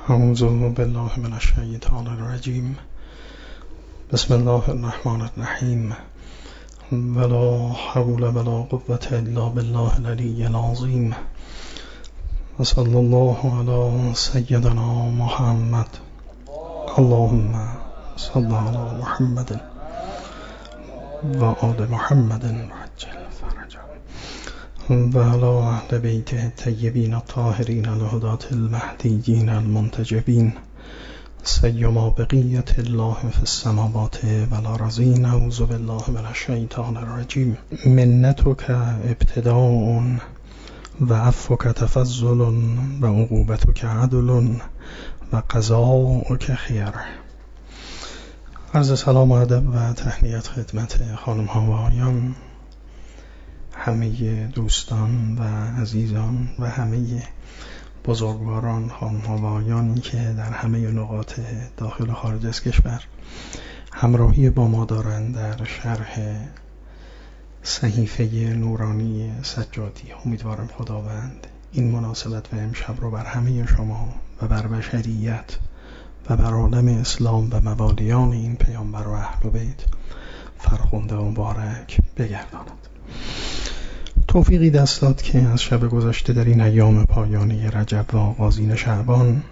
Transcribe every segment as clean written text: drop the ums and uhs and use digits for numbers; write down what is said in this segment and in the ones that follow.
اعوذ بالله من الشیطان الرجیم. بسم الله الرحمن الرحیم. ولا حول ولا قوة الا بالله العلی العظیم. وصلی الله علی سیدنا محمد. اللهم صل علی محمد و آل محمد عجل فرجهم و علی اهل بیته الطیبین الطاهرین الهداة المهدیین المنتجبین سیما بقیت الله فی السماوات والارضین. اعوذ بالله من الشیطان الرجیم. منتک ابتداء و عفوک تفضل و عقوبتک عدل و قضاؤک خیر. عرض سلام و ادب و تهنیت خدمت خانم ها و آقایان، همه دوستان و عزیزان و همه بزرگواران، خانم ها و آقایانی که در همه نقاط داخل و خارج از کشور همراهی با ما دارند در شرح صحیفه نورانی سجادی. امیدوارم خداوند این مناسبت و امشب رو بر همه شما و بر بشریت و بر عالم اسلام و موالیان این پیامبر و اهل بیت فرخنده و مبارک بگرداند. توفیقی دست داد که از شب گذشته در این ایام پایانی رجب و آغازین شعبان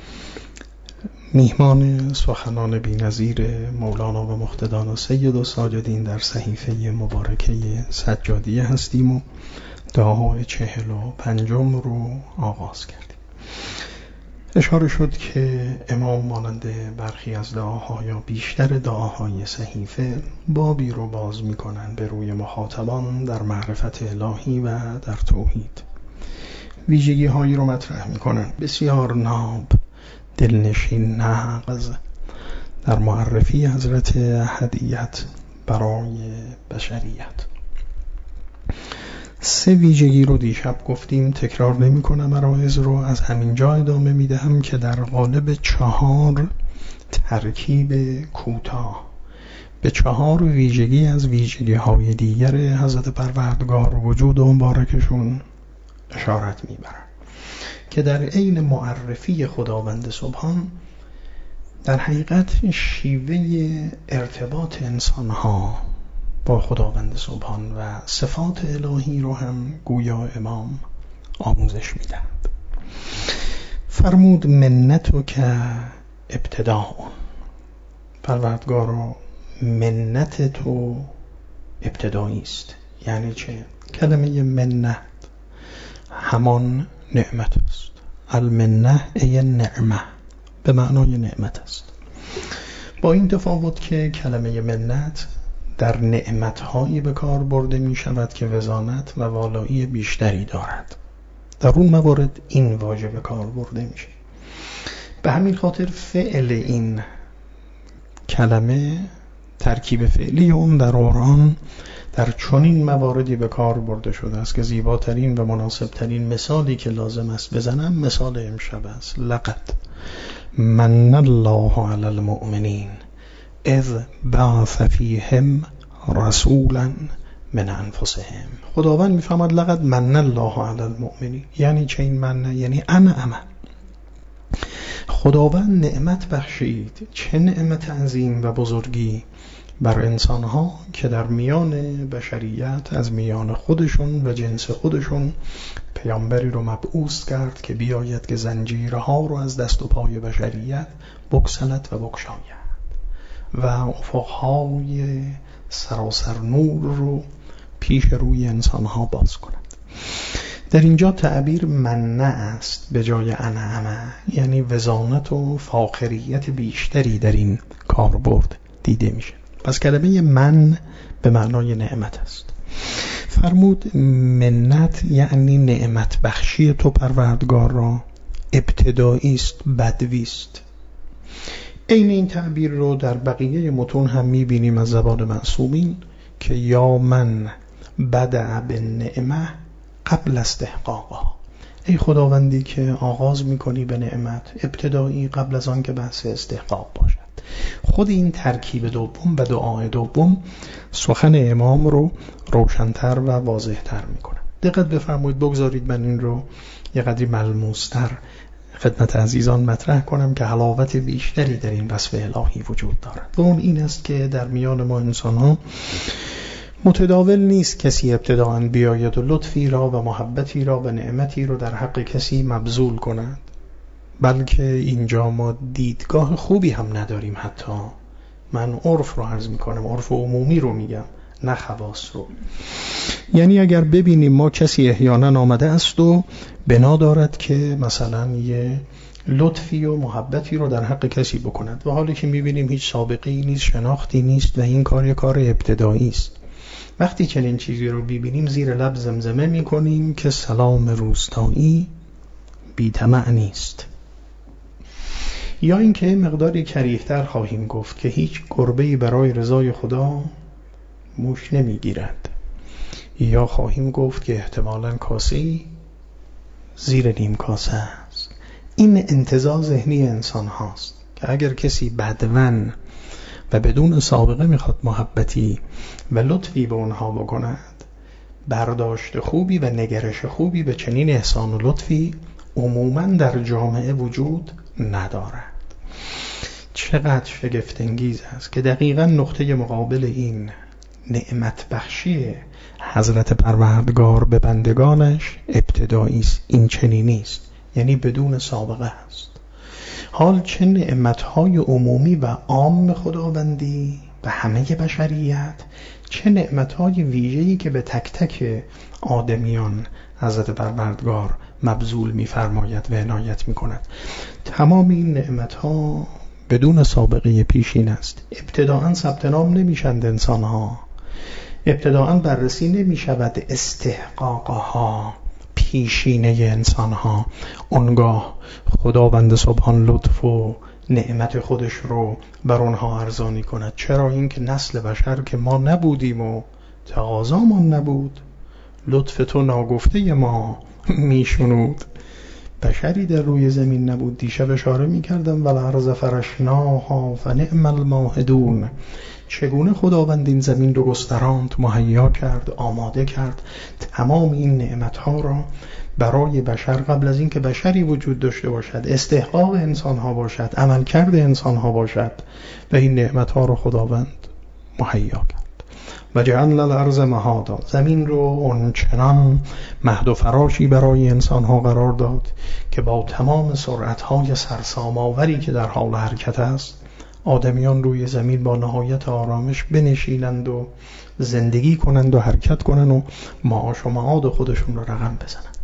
میهمان سخنان بی‌نظیر مولانا و مقتدان و سید و ساجدین در صحیفه مبارکه سجادیه هستیم و دعای 45 رو آغاز کردیم. اشاره شد که امام مانند برخی از دعاها یا بیشتر دعاهای صحیفه بابی رو باز میکنن به روی مخاطبان در معرفت الهی و در توحید. ویژگی هایی رو مطرح میکنن بسیار ناب، دلنشین، نغز در معرفی حضرت احدیت برای بشریت. 3 ویژگی رو دیشب گفتیم، تکرار نمی کنم. مراحض رو از همین جا ادامه می دهم که در قالب 4 ترکیب کوتاه به 4 ویژگی از ویژگی های دیگر حضرت پروردگار وجود و مبارکشون اشارت می برن که در عین معرفی خداوند سبحان در حقیقت شیوه ارتباط انسان ها با خداوند سبحان و صفات الهی رو هم گویا امام آموزش میدهند. فرمود منتک ابتداء. پروردگارا منت تو ابتدایی است. یعنی چه؟ کلمه منت همان نعمت است. المنه ای نعمه، به معنای نعمت است. با این تفاوت که کلمه منت در نعمت‌هایی به کار برده می شود که وزانت و والایی بیشتری دارد. در اون موارد این واژه به کار برده میشه. به همین خاطر فعل این کلمه، ترکیب فعلی اون در قرآن در چنین مواردی به کار برده شده است که زیباترین و مناسبترین مثالی که لازم است بزنم مثال امشب است. لقد من الله علی المؤمنین اذ بعث فیهم رسولا من انفسهم. خداوند میفهمد لقد من الله علی المؤمنین. یعنی چه این من؟ یعنی انعم. خداوند نعمت بخشید. چه نعمت عظیم و بزرگی بر انسانها که در میان بشریت از میان خودشون و جنس خودشون پیامبری رو مبعوث کرد که بیاید که زنجیرها رو از دست و پای بشریت بگسلد و بگشاید و افقهای سراسر نور رو پیش روی انسانها باز کند. در اینجا تعبیر منه است به جای انعمه، یعنی وزانت و فاخریت بیشتری در این کاربرد دیده میشه. پس کلمه من به معنای نعمت است. فرمود منت یعنی نعمت بخشی تو پروردگار را ابتدایی است، بدوی است. این تعبیر رو در بقیه متون هم میبینیم از زبان معصومین که یا من بدأ بالنعمه قبل استحقاقها. ای خداوندی که آغاز میکنی به نعمت ابتدایی قبل از آن که بحث استحقاق باشد. خود این ترکیب دوم و دعای دوم سخن امام رو روشن‌تر و واضح‌تر میکنه. دقت بفرمایید، بگذارید من این رو یه قدری ملموس‌تر خدمت عزیزان مطرح کنم که حلاوت بیشتری در این وصف الهی وجود دارد و اون این است که در میان ما انسان ها متداول نیست کسی ابتداءً بیاید و لطفی را و محبتی را و نعمتی را در حق کسی مبذول کند، بلکه اینجا ما دیدگاه خوبی هم نداریم. حتی من عرف رو عرض میکنم، عرف عمومی رو میگم، نه خواص رو. یعنی اگر ببینیم ما کسی احیانا آمده است و بنا دارد که مثلا یه لطفی و محبتی رو در حق کسی بکند و حالی که میبینیم هیچ سابقه ای نیست، شناختی نیست و این کار کار ابتدایی است، وقتی چنین چیزی رو ببینیم زیر لب زمزمه میکنیم که سلام روستایی بی طمع نیست. یا اینکه مقداری کریه‌تر خواهیم گفت که هیچ گربه‌ای برای رضای خدا موش نمیگیرد. یا خواهیم گفت که احتمالاً کاسه‌ای زیر نیم کاسه است. این انتزاع ذهنی انسان هاست که اگر کسی بدون و بدون سابقه میخواد محبتی و لطفی به اونها بکند، برداشت خوبی و نگرش خوبی به چنین احسان و لطفی عموماً در جامعه وجود ندارد. چقدر شگفت‌انگیز است که دقیقاً نقطه مقابل این نعمت بخشی حضرت پروردگار به بندگانش ابتدایی است. این چنینی است، یعنی بدون سابقه است. حال چه نعمت‌های عمومی و عام خداوندی به همه بشریت، چه نعمت‌های ویژه‌ای که به تک تک آدمیان حضرت پروردگار مبذول می‌فرماید و عنایت می‌کند. تمام این نعمت‌ها بدون سابقه پیشین است. ابتداءً ثبت نام نمی‌شوند انسان‌ها، ابتداءً بررسی نمی‌شود استحقاقها، پیشینه انسان‌ها. اونگاه خداوند سبحان لطف و نعمت خودش رو بر اونها ارزانی کند. چرا؟ این که نسل بشر که ما نبودیم و تقاضامان نبود، لطف تو ناگفته ما میشنود. بشری در روی زمین نبود. دیشب اشاره میکردم والارض فرشناها فنعم الماهدون. چگونه خداوند این زمین رو گستراند، مهیا کرد، آماده کرد، تمام این نعمتها را برای بشر قبل از این که بشری وجود داشته باشد، استحقاق انسانها باشد، عملکرد انسانها باشد، و این نعمتها را خداوند مهیا کرد. و جعل الارض مهادا، زمین رو اونچنان مهد و فراشی برای انسانها قرار داد که با تمام سرعتهای سرسام‌آوری که در حال حرکت است، آدمیان روی زمین با نهایت آرامش بنشینند و زندگی کنند و حرکت کنند و معاش و معاد خودشون رو رقم بزنند.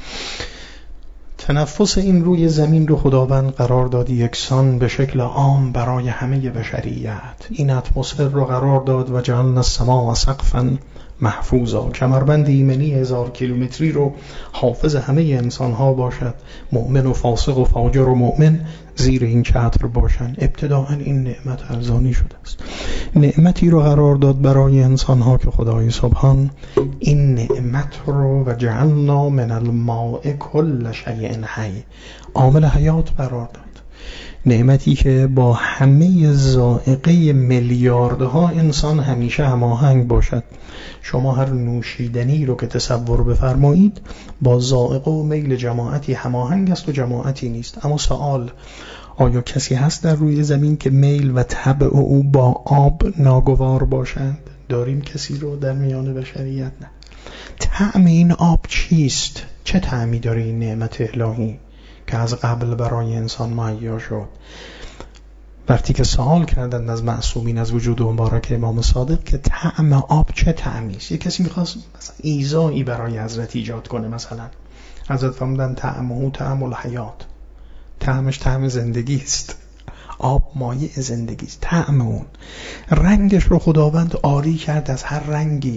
تنفس این روی زمین رو خداوند قرار داد یکسان به شکل عام برای همه بشریت. این اتمسفر رو قرار داد و جعلنا السماء سقفا محفوظا، کمربند ایمنی 1000 کیلومتری رو حافظ همه انسان ها باشد. مؤمن و فاسق و فاجر و مؤمن زیر این چتر باشند. ابتداءً این نعمت ارزانی شده است. نعمتی رو قرار داد برای انسان ها که خدای سبحان این نعمت رو و جعلنا من الماء کل شیء حی، عامل حیات قرار داد. نعمتی که با همه ذائقه میلیاردها انسان همیشه هماهنگ باشد. شما هر نوشیدنی رو که تصور بفرمایید با ذائقه و میل جماعتی هماهنگ است و جماعتی نیست. اما سوال، آیا کسی هست در روی زمین که میل و طبع او با آب ناگوار باشند؟ داریم کسی رو در میان بشریت؟ نه. طعم این آب چیست؟ چه طعمی داره این نعمت الهی که از قبل برای انسان مهیا شد؟ وقتی که سوال کردند از معصومین از وجود مبارک امام صادق که طعم آب چه طعمی است، یک کسی می‌خواست مثلا ایذایی برای حضرت ایجاد کنه، مثلا حضرت فرمودن طعمه طعم الحیات، طعمش طعم زندگی است. آب مایع زندگی است. طعم اون، رنگش رو خداوند عاری کرد از هر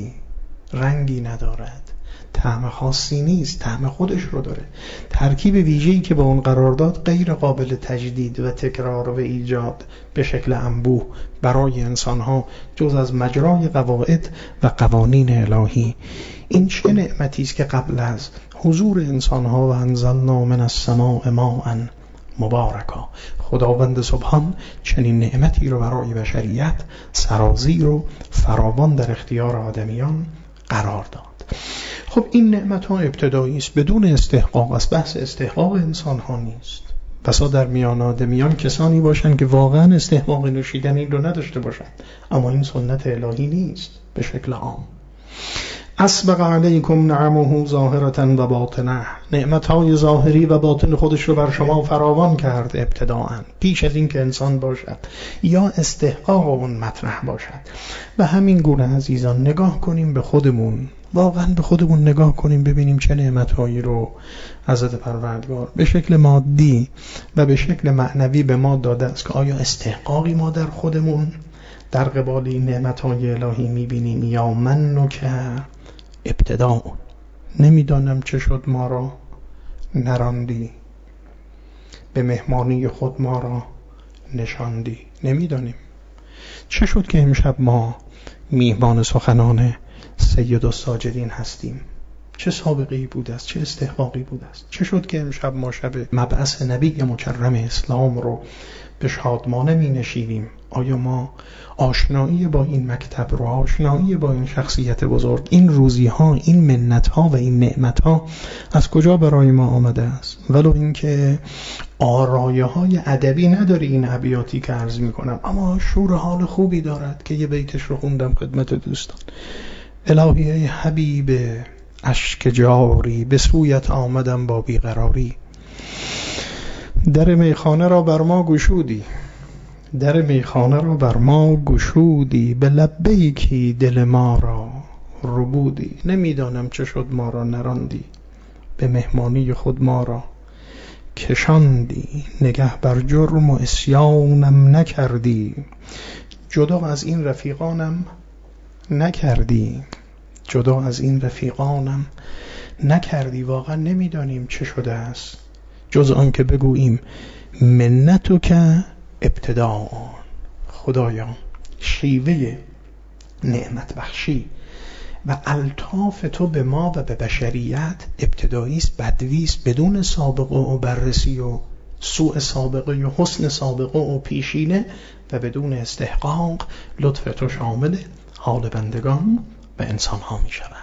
رنگی ندارد، طعم خاصی نیست، طعم خودش رو داره. ترکیب ویژه‌ای که با اون قرار داد غیر قابل تجدید و تکرار و ایجاد به شکل انبوه برای انسان‌ها جز از مجرای قواعد و قوانین الهی. این چه نعمتی است که قبل از حضور انسان‌ها و انزلنا من السماء ماء مبارکا، خداوند سبحان چنین نعمتی رو برای بشریت سرازیر و فراوان در اختیار آدمیان قرار داد. خب این نعمت ها ابتدایی است، بدون استحقاق است. بحث استحقاق انسان ها نیست. بسا در میان آدمیان کسانی باشند که واقعا استحقاق نوشیدن این رو نداشته باشند، اما این سنت الهی نیست به شکل عام. اسبق علیکم نعمه ظاهرة و باطنه، نعمتهای ظاهری و باطن خودش رو بر شما فراوان کرد ابتداءً، پیش از این که انسان باشد یا استحقاق اون مطرح باشد. و همین گونه عزیزان نگاه کنیم به خودمون، واقعا به خودمون نگاه کنیم ببینیم چه نعمتهایی رو حضرت پروردگار به شکل مادی و به شکل معنوی به ما داده است که آیا استحقاقی ما در خودمون در قبال این نعمتهای الهی میبینیم یا من که ابتداء. نمیدانم چه شد ما را نراندی، به مهمانی خود ما را نشاندی. نمیدانیم چه شد که امشب ما میهمان سخنان سید الساجدین هستیم. چه سابقه‌ای بوده است، چه استحقاقی بوده است. چه شد که امشب ما شب مبعث نبی مکرم اسلام رو به شادمانه می نشیدیم. آیا ما آشنایی با این مکتب رو، آشنایی با این شخصیت بزرگ، این روزی ها، این منت ها و این نعمت ها از کجا برای ما آمده است؟ ولو اینکه آرایه های ادبی نداره این ابیاتی که عرض می کنم، اما شور حال خوبی دارد که یه بیتش رو خوندم خدمت دوستان. الهی ای حبیب اشک جاری، به سویت آمدم با بیقراری. در میخانه را بر ما گشودی، در میخانه را بر ما گشودی، به لبیکی دل ما را ربودی. نمیدانم چه شد ما را نراندی، به مهمانی خود ما را کشاندی. نگه بر جرم و عصیانم نکردی، جدا از این رفیقانم نکردی، جدا از این رفیقانم نکردی. واقعا نمیدانیم چه شده است جز آن که بگوییم منتو که ابتداء. خدایا شیوه نعمت بخشی و الطاف تو به ما و به بشریت ابتدایی است، بدوی است، بدون سابقه و بررسی و سوء سابقه و حسن سابقه و پیشینه و بدون استحقاق. لطف تو شامل حال بندگان و انسان ها می شود.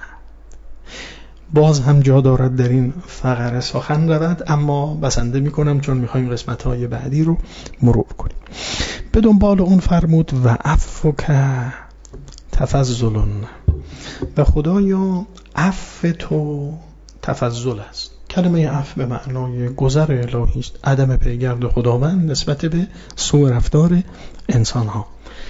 باز هم جا دارد در این فقره سخن رود، اما بسنده می کنم چون می خواهیم قسمت های بعدی رو مرور کنیم. به دنبال اون فرمود و عفو که تفضل، و خدایا عفو تو تفضل است. کلمه عفو به معنای گذر الهی است، عدم پیگرد خداوند نسبت به سوء رفتار انسان ها.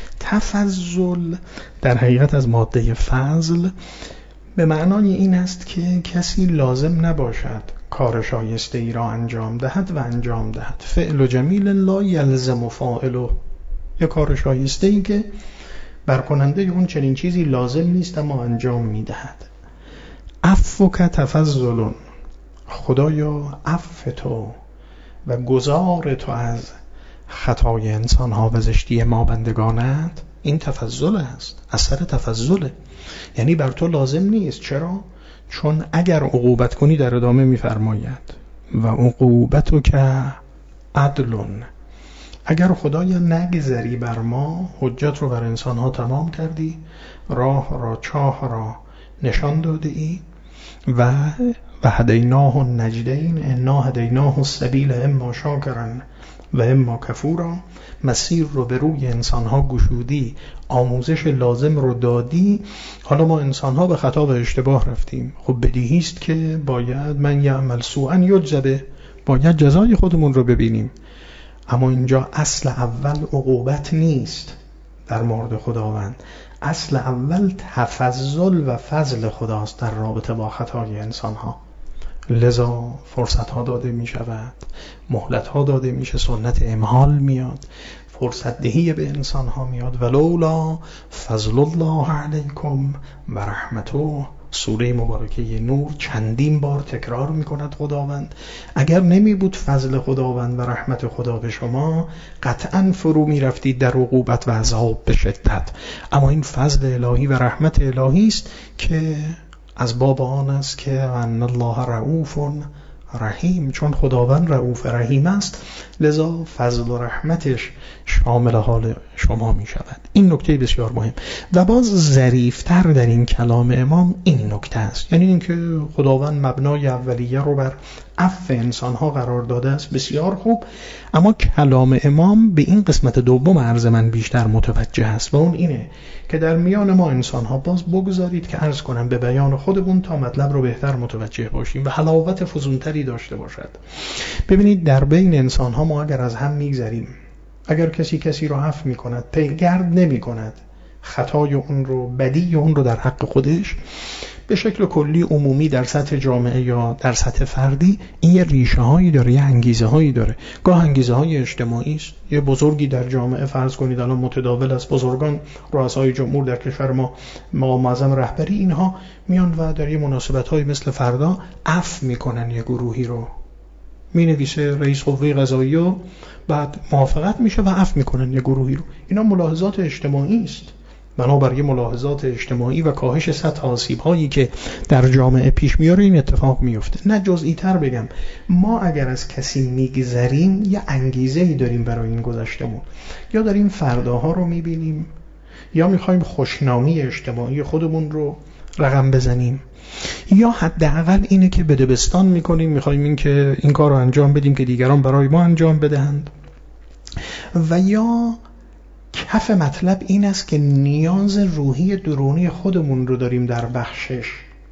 تفضل در حقیقت از ماده فضل به معنای این است که کسی لازم نباشد کار شایسته ای را انجام دهد و انجام دهد. فعل جمیل لا یلزم فاعله، یک کار شایسته ای که بر کننده اون چنین چیزی لازم نیست اما انجام میدهد. عفو که تفضل، خدایا عفو تو و گذار تو از خطای انسان ها و زشتی ما بندگانت، این تفضل است، اثر تفضله. یعنی بر تو لازم نیست. چرا؟ چون اگر عقوبت کنی در ادامه می‌فرماید و عقوبتو که عدلون، اگر خدایا نگذری بر ما، حجت رو بر انسان ها تمام کردی، راه را چاه را نشان داده ای و هدیناه النجدین انا هدیناه السبیل اما شاکرا و اما کفورا. مسیر رو به روی انسان‌ها گشودی، آموزش لازم رو دادی. حالا ما انسان‌ها به خطا و اشتباه رفتیم، خب بدیهی است که باید من یعمل سوءا یجزا، باید جزای خودمون رو ببینیم. اما اینجا اصل اول عقوبت نیست در مورد خداوند، اصل اول تفضل و فضل خداست در رابطه با خطای انسان‌ها. لذا فرصت ها داده می شود، مهلت ها داده میشه، سنت امهال میاد، فرصت دهی به انسان ها میاد. ولولا فضل الله علیکم و رحمته، سوره مبارکه نور چندین بار تکرار می کند خداوند. اگر نمی بود فضل خداوند و رحمت خدا به شما، قطعا فرو می رفتید در عقوبت و عذاب به شدت. اما این فضل الهی و رحمت الهی است که از باب آن است که ان الله رؤوف رحیم، چون خداوند رؤوف رحیم است لذا فضل و رحمتش شامل حال شما می شود. این نکته بسیار مهم و باز ظریفتر در این کلام امام این نکته است، یعنی اینکه خداوند مبنای اولیه رو بر عفو انسانها قرار داده است. بسیار خوب. اما کلام امام به این قسمت دوم عرض من بیشتر متوجه است و اون اینه که در میان ما انسانها باز بگذارید که عرض کنم به بیان خودمون تا مطلب رو بهتر متوجه باشیم و حلاوت فزونتری داشته باشد. ببینید در بین انسانها ما اگر از هم میگذریم، اگر کسی رو عفو میکند، پیگرد نمیکند خطای اون رو، بدی اون رو در حق خودش، به شکل کلی عمومی در سطح جامعه یا در سطح فردی، این یه ریشه هایی داره، یه انگیزه هایی داره. گاه انگیزه های اجتماعی است. یه بزرگی در جامعه فرض کنید الان متداول است، بزرگان رؤسای جمهور در کشور ما معظم رهبری، اینها میان و در یه مناسبت های مثل فردا عفو میکنن یه گروهی رو، مینویسه رئیس قوه قضاییه، بعد موافقت میشه و عفو میکنن یه گروهی رو. اینا ملاحظات اجتماعی است. بنابراین ملاحظات اجتماعی و کاهش سطح آسیب‌هایی که در جامعه پیش میاره این اتفاق میفته. نه جزئی تر بگم، ما اگر از کسی میگذریم یه انگیزه‌ای داریم برای این گذشتمون، یا داریم فرداها رو میبینیم، یا میخوایم خوشنامی اجتماعی خودمون رو رقم بزنیم، یا حداقل اینه که بدبستان میکنیم، میخوایم این که این کار رو انجام بدیم که دیگران برای ما انجام بدهند، و یا کف مطلب این است که نیاز روحی درونی خودمون رو داریم در بخشش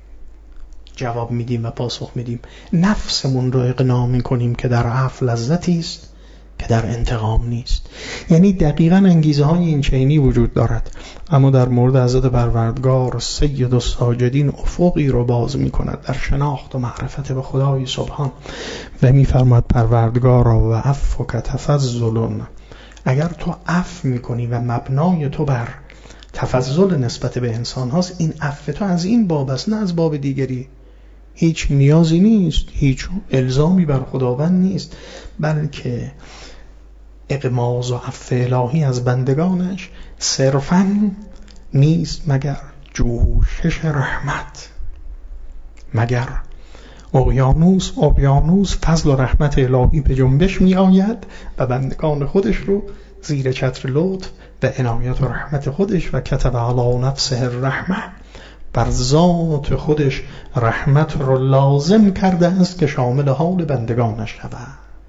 جواب میدیم و پاسخ میدیم. نفسمون رو اقناع میکنیم که در عفو لذتی است که در انتقام نیست. یعنی دقیقاً انگیزه های این چینی وجود دارد. اما در مورد حضرت پروردگار سید الساجدین افقی رو باز میکند در شناخت و معرفت به خدای سبحان و میفرماید پروردگارا و عفو که تفضل، اگر تو عفو میکنی و مبنای تو بر تفضل نسبت به انسان هاست، این عفو تو از این باب است نه از باب دیگری. هیچ نیازی نیست، هیچ الزامی بر خداوند نیست، بلکه اغماض و عفو الهی از بندگانش صرفاً نیست مگر جوشش رحمت، مگر اقیانوس فضل و رحمت الهی به جنبش می آید و بندگان خودش رو زیر چتر لطف و عنایت و رحمت خودش و کتب علی نفسه الرحمه، بر ذات خودش رحمت رو لازم کرده است که شامل حال بندگانش شود.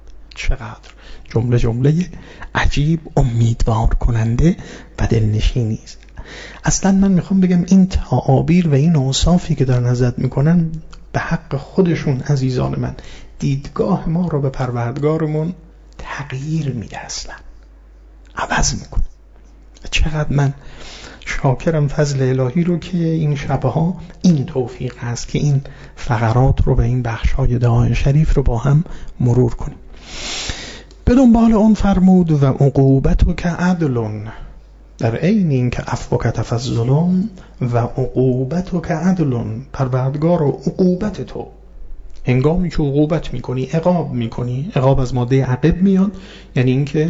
چقدر جمله عجیب، امیدوار کننده و دلنشینی است. اصلا من میخوام بگم این تعابیر و این اوصافی که در نظر میکنن به حق خودشون عزیزان من دیدگاه ما رو به پروردگارمون تغییر میده، اصلا عوض میکنه. چقدر من شاکرم فضل الهی رو که این شبها این توفیق هست که این فقرات رو به این بخشای دعای شریف رو با هم مرور کنیم. به دنبال اون فرمود و عقوبت که عدلون، در عین این که عفو که تفضلون و عقوبت که عدلون، پروردگار و عقوبت تو، هنگامی که عقوبت میکنی، عقاب میکنی، عقاب از ماده عقب میاد، یعنی این که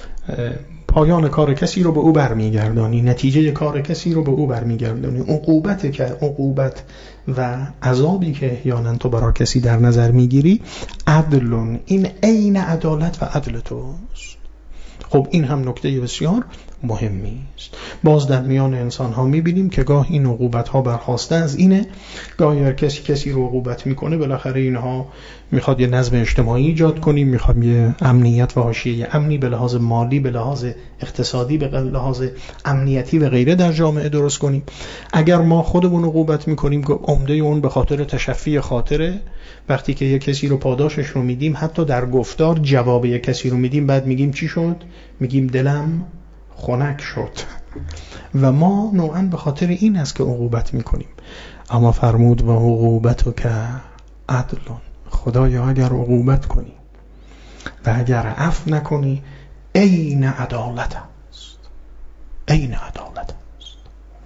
پایان کار کسی رو به او برمیگردانی، نتیجه کار کسی رو به او برمیگردانی. عقوبت که عقوبت و عذابی که احیانا تو برای کسی در نظر میگیری، عدلون، این عین عدالت و عدل توست. خب این هم نکته بسیار مهمی است. باز در میان انسان ها میبینیم که گاه این عقوبت ها برخواسته از اینه، گاهی هر کسی رو عقوبت میکنه بالاخره اینها میخواد یه نظم اجتماعی ایجاد کنیم، میخواد یه امنیت و حاشیه امنی به لحاظ مالی، به لحاظ اقتصادی، به لحاظ امنیتی و غیره در جامعه درست کنیم. اگر ما خودمون عقوبت میکنیم، عمده اون به خاطر تشفی خاطره. وقتی که یه کسی رو پاداشش رو میدیم، حتی در گفتار جواب یه کسی رو میدیم، بعد میگیم چی شد؟ میگیم دلم خنک شد. و ما نوعاً به خاطر این است که عقوبت میکنیم. اما فرمود و عقوبت که عدلون، خدایا اگر عقوبت کنی و اگر عفو نکنی، عین عدالت است، عین عدالت است.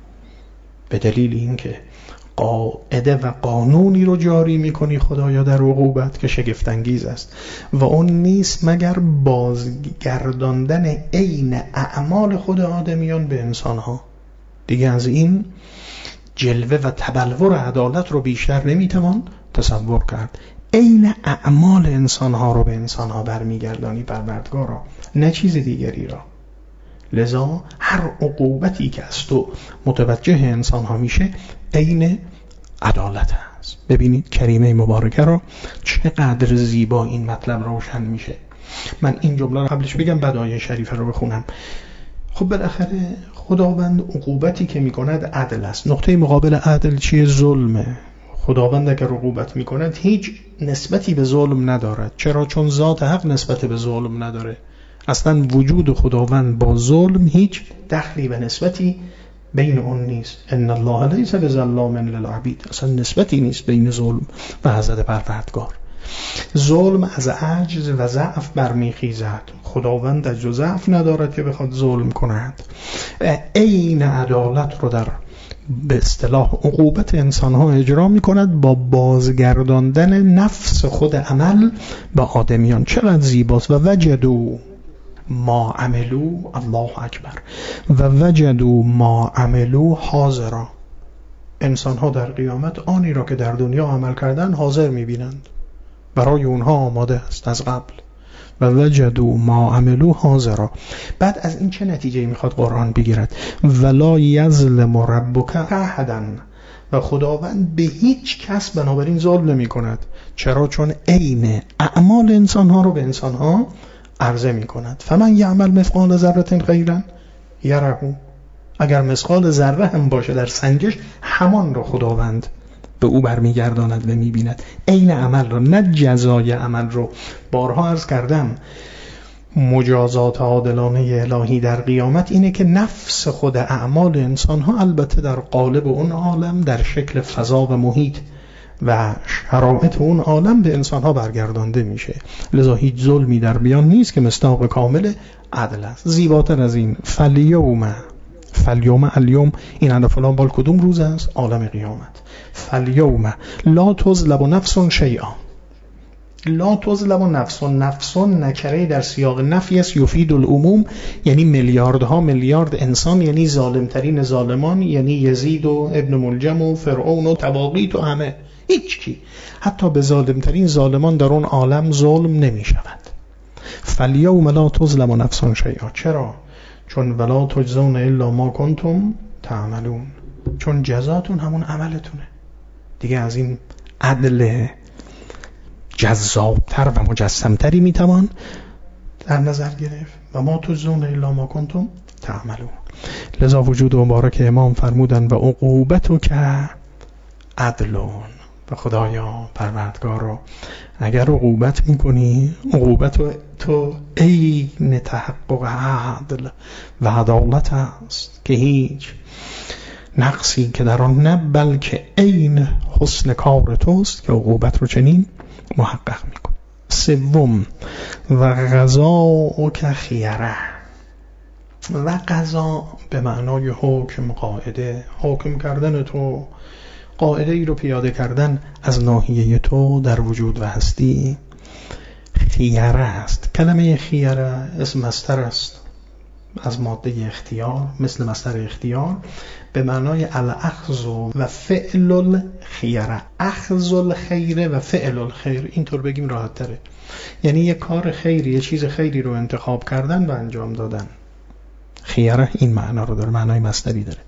به دلیل اینکه قاعده و قانونی رو جاری میکنی خدایا در عقوبت که شگفت انگیز است و اون نیست مگر بازگرداندن عین اعمال خود آدمیان به انسانها. دیگه از این جلوه و تبلور عدالت رو بیشتر نمیتوان تصور کرد. عین اعمال انسانها رو به انسانها برمیگردانی پروردگارا، نه چیز دیگری را. لذا هر عقوبتی که از تو متوجه انسانها میشه عین عدالت است. است. ببینید کریمه مبارکه رو چقدر زیبا این مطلب روشن میشه. من این جمله رو قبلش بگم بعد آیه شریفه رو بخونم. خب بالاخره خداوند عقوبتی که میکند عدل است. نقطه مقابل عدل چیه؟ ظلمه. خداوند اگر عقوبت میکند هیچ نسبتی به ظلم ندارد. چرا؟ چون ذات حق نسبت به ظلم نداره. اصلا وجود خداوند با ظلم هیچ دخلی و نسبتی بین اون نیست. ان الله لیس بظلام للعبید. اصلا نسبتی نیست بین ظلم و حضرت پروردگار. ظلم از عجز و ضعف برمیخیزد. خداوند عجز و ضعف ندارد که بخواد ظلم کند. عین عدالت رو در به اصطلاح عقوبت انسان‌ها اجرا می‌کند با بازگرداندن نفس خود عمل به آدمیان. چقدر زیباست. و وجدوا ما عملوا، الله اکبر، و وجدوا ما عملوا حاضرا. انسان‌ها در قیامت آنی را که در دنیا عمل کردن حاضر می‌بینند، برای اونها آماده است از قبل. و وجدوا ما عملوا حاضرا. بعد از این چه نتیجه‌ای میخواد قرآن بگیرد؟ ولا یظلم ربک احدا. و خداوند به هیچ کس بنابراین ظلم نمی کند. چرا؟ چون عین اعمال انسانها رو به انسانها عرضه می کند. فمن یعمل مثقال ذره خیرا یره. اگر مثقال ذره هم باشه در سنجش، همان رو خداوند به او برمیگرداند و میبیند. عین عمل رو، نه جزای عمل رو. بارها عرض کردم مجازات عادلانه الهی در قیامت اینه که نفس خود اعمال انسان ها البته در قالب اون عالم در شکل فضا و محیط و شرایط اون عالم به انسان ها برگردانده میشه. لذا هیچ ظلمی در بیان نیست که مصداق کامل عدل است. زیباتر از این فلیوم الیوم، این اند فلان بال کدوم روز است؟ عالم قیامت. فلیوم لا تظلم نفس شیئا. لا تظلم نفس نکره در سیاق نفی است یفید العموم، یعنی میلیاردها میلیارد انسان، یعنی ظالمترین ظالمان، یعنی یزید و ابن ملجم و فرعون و تواغیت و همه. هیچ کی حتی به ظالمترین ظالمان در اون عالم ظلم نمی شود. فلیوم لا تظلم نفس شیئا. چرا؟ چون ولا تجزون الا ما کنتم تعملون. چون جزاتون همون عملتونه. دیگه از این عدل جذابتر و مجسمتری میتوان در نظر گرفت. و ما تجزون الا ما کنتم تعملون. لذا وجود مبارک امام فرمودن و عقوبتو که عدلون. و خدایا پروردگارا اگر عقوبت میکنی، عقوبت تو عین تحقق عدل و عدالت است که هیچ نقصی که در آن نه، بلکه عین حسن کار توست که عقوبت رو چنین محقق میکن. سوم و قضا که خیره. و قضا به معنای حکم، قاعده، حکم کردن تو، قاعده ای رو پیاده کردن از ناحیه تو در وجود و هستی. خیره است. کلمه خیره اسم مصدر است از ماده اختیار، مثل مصدر اختیار، به معنای الاخذ و فعل الخیره. اخذ الخیره و فعل الخیر، اینطور بگیم راحت تره. یعنی یک کار خیری، یه چیز خیری رو انتخاب کردن و انجام دادن. خیره این معنا رو داره، معنای مصدری داره.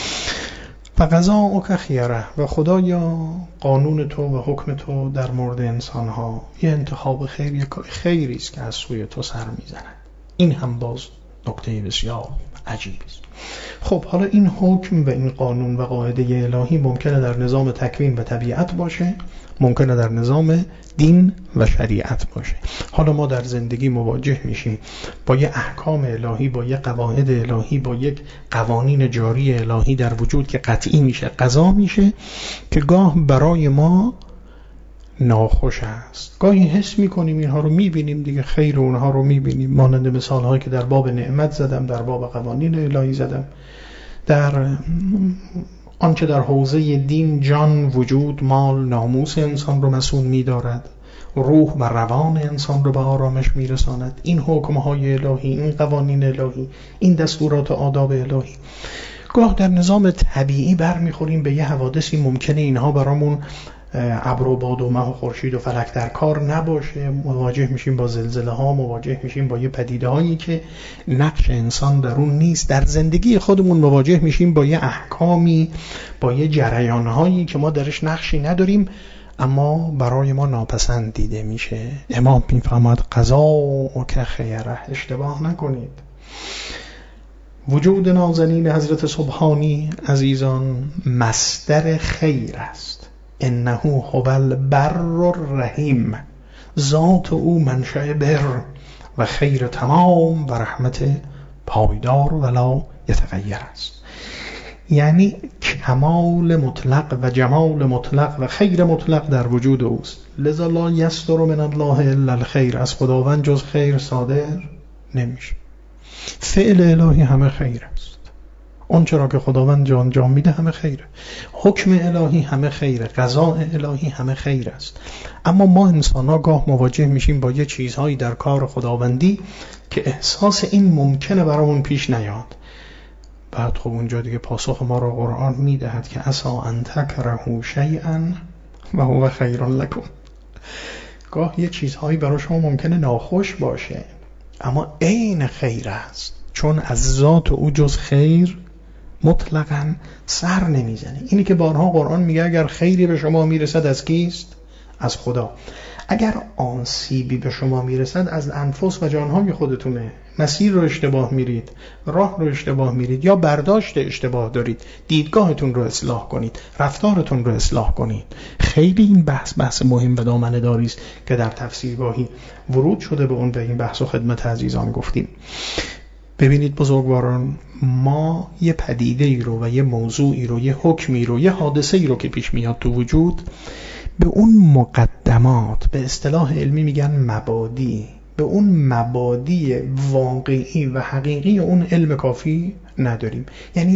و قضا او که خیره. و خدایا قانون تو و حکم تو در مورد انسان ها یه انتخاب خیر، یه کار خیری است که از سوی تو سر میزنه. این هم باز نکته بسیار عجیبی است. خب حالا این حکم و این قانون و قاعده الهی ممکنه در نظام تکوین و طبیعت باشه، ممکنه در نظام دین و شریعت باشه. حالا ما در زندگی مواجه میشیم با یه احکام الهی، با یه قواعد الهی، با یک قوانین جاری الهی در وجود که قطعی میشه، قضا میشه، که گاه برای ما ناخوش است. گاهی حس میکنیم اینها رو، میبینیم دیگه، خیر اونها رو میبینیم. مانند مثال هایی که در باب نعمت زدم، در باب قوانین الهی زدم، در آنچه در حوزه دین جان، وجود، مال، ناموس انسان رو مسئول می‌دارد، روح و روان انسان رو به آرامش می‌رساند. این حکم‌های الهی، این قوانین الهی، این دستورات و آداب الهی. گاه در نظام طبیعی برمیخوریم به یه حوادثی، ممکنه اینها برامون ابر و باد و مه و خورشید و فلک در کار نباشه، مواجه میشیم با زلزله ها، مواجه میشیم با یه پدیده هایی که نقش انسان در اون نیست. در زندگی خودمون مواجه میشیم با یه احکامی، با یه جریان هایی که ما درش نقشی نداریم اما برای ما ناپسند دیده میشه. امام میفرماد قضا و که خیره، اشتباه نکنید. وجود نازنین حضرت سبحانی عزیزان مصدر خیر است. انه هو البر الرحیم، ذات او منشأ بر و خیر تمام و رحمت پایدار ولا یتغیر است. یعنی کمال مطلق و جمال مطلق و خیر مطلق در وجود اوست. لذا لا یصدر من الله الا الخیر، از خداوند جز خیر صادر نمیشه. فعل الهی همه خیر است. اون چرا که خداوند جان جان میده همه خیره. حکم الهی همه خیره. قضاء الهی همه خیر است. اما ما انسان‌ها گاه مواجه میشیم با یه چیزهایی در کار خداوندی که احساس این ممکنه برامون پیش نیاد. بعد خب اونجا دیگه پاسخ ما رو قرآن میدهد که عسى ان تکرهوا شیئا و هو خیر لکم. گاه یه چیزهایی برای شما ممکنه ناخوش باشه اما عین خیر است، چون از ذات او جز خیر مطلقاً سر نمیزنه. اینی که بارها قرآن میگه اگر خیری به شما میرسد از کیست؟ از خدا. اگر آسیبی به شما میرسد از انفس و جانهای خودتونه. مسیر رو اشتباه میرید، راه رو اشتباه میرید، یا برداشت اشتباه دارید، دیدگاهتون رو اصلاح کنید، رفتارتون رو اصلاح کنید. خیلی این بحث مهم و دامنه داری است که در تفسیرگاهی ورود شده به اون، به این بحث و خدمت عزیزان گفتیم. ببینید بزرگواران، ما یه پدیده ای رو و یه موضوعی رو، یه حکمی رو، یه حادثه ای رو که پیش میاد تو وجود، به اون مقدمات، به اصطلاح علمی میگن مبادی، به اون مبادی واقعی و حقیقی اون علم کافی نداریم. یعنی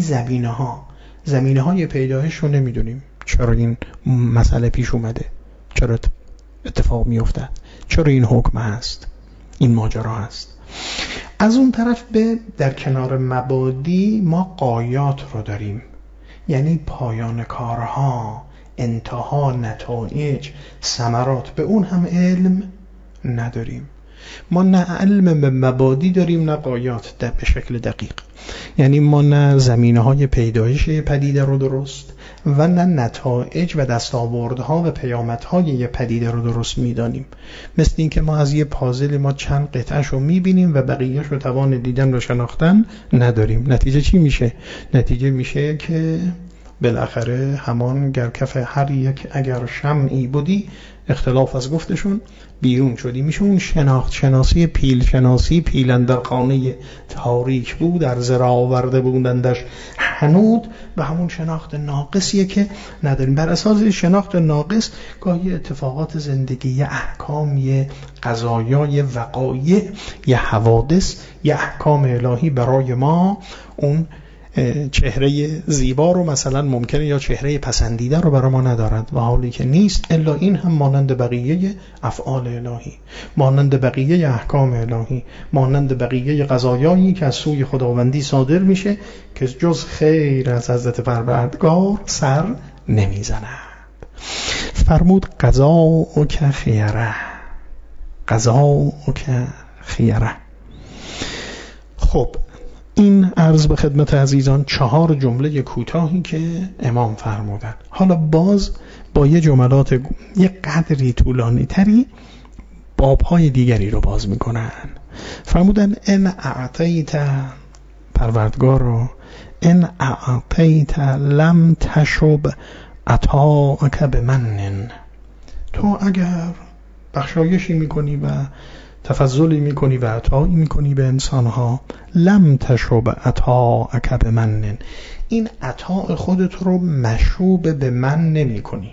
زمینه های پیدایش رو نمیدونیم. چرا این مسئله پیش اومده، چرا اتفاق میافتد، چرا این حکم هست، این ماجرا هست. از اون طرف در کنار مبادی ما غایات رو داریم، یعنی پایان کارها، انتها، نتایج، ثمرات. به اون هم علم نداریم. ما نه علم به مبادی داریم نه غایات به شکل دقیق. یعنی ما نه زمینه‌های پیدایش پدیده رو درست و نه نتایج و دستاوردها و پیامدهای یه پدیده رو درست میدانیم. مثل این که ما از یه پازل ما چند قطعش رو میبینیم و بقیه‌اش رو توان دیدن و شناختن نداریم. نتیجه چی میشه؟ نتیجه میشه که بالاخره همان گرکف هر یک اگر شمعی بودی، اختلاف از گفتشون بیرون شدی. میشه اون شناسی پیل اندر خانه تاریک بود، در زرا آورده بودندش حنود. و همون شناخت ناقصیه که نداریم. بر اساس شناخت ناقص گاهی اتفاقات زندگی، یه احکام، یه قضایا، یه وقایع، یه حوادث، یه احکام الهی برای ما اون چهره زیبا رو مثلا ممکنه یا چهره پسندیده رو برای ما ندارد، و حالی که نیست. الا این هم مانند بقیه افعال الهی، مانند بقیه احکام الهی، مانند بقیه قضایایی که از سوی خداوندی صادر میشه که جز خیر از حضرت پروردگار سر نمیزند. فرمود قضا و که خیره، قضا و که خیره. خب این عرض به خدمت عزیزان 4 جمله کوتاهی که امام فرمودن. حالا باز با یه جملات یه قدری طولانی تری بابهای دیگری رو باز میکنن. فرمودن ان اعطیت، پروردگار رو، ان اعطیت لم تشب عطاءک بمن. تو اگر بخشایشی میکنی و تفضلی میکنی و عطایی میکنی به انسانها، لم تشب عطاءک بمن، این عطاء خودت رو مشوب به من نمی کنی.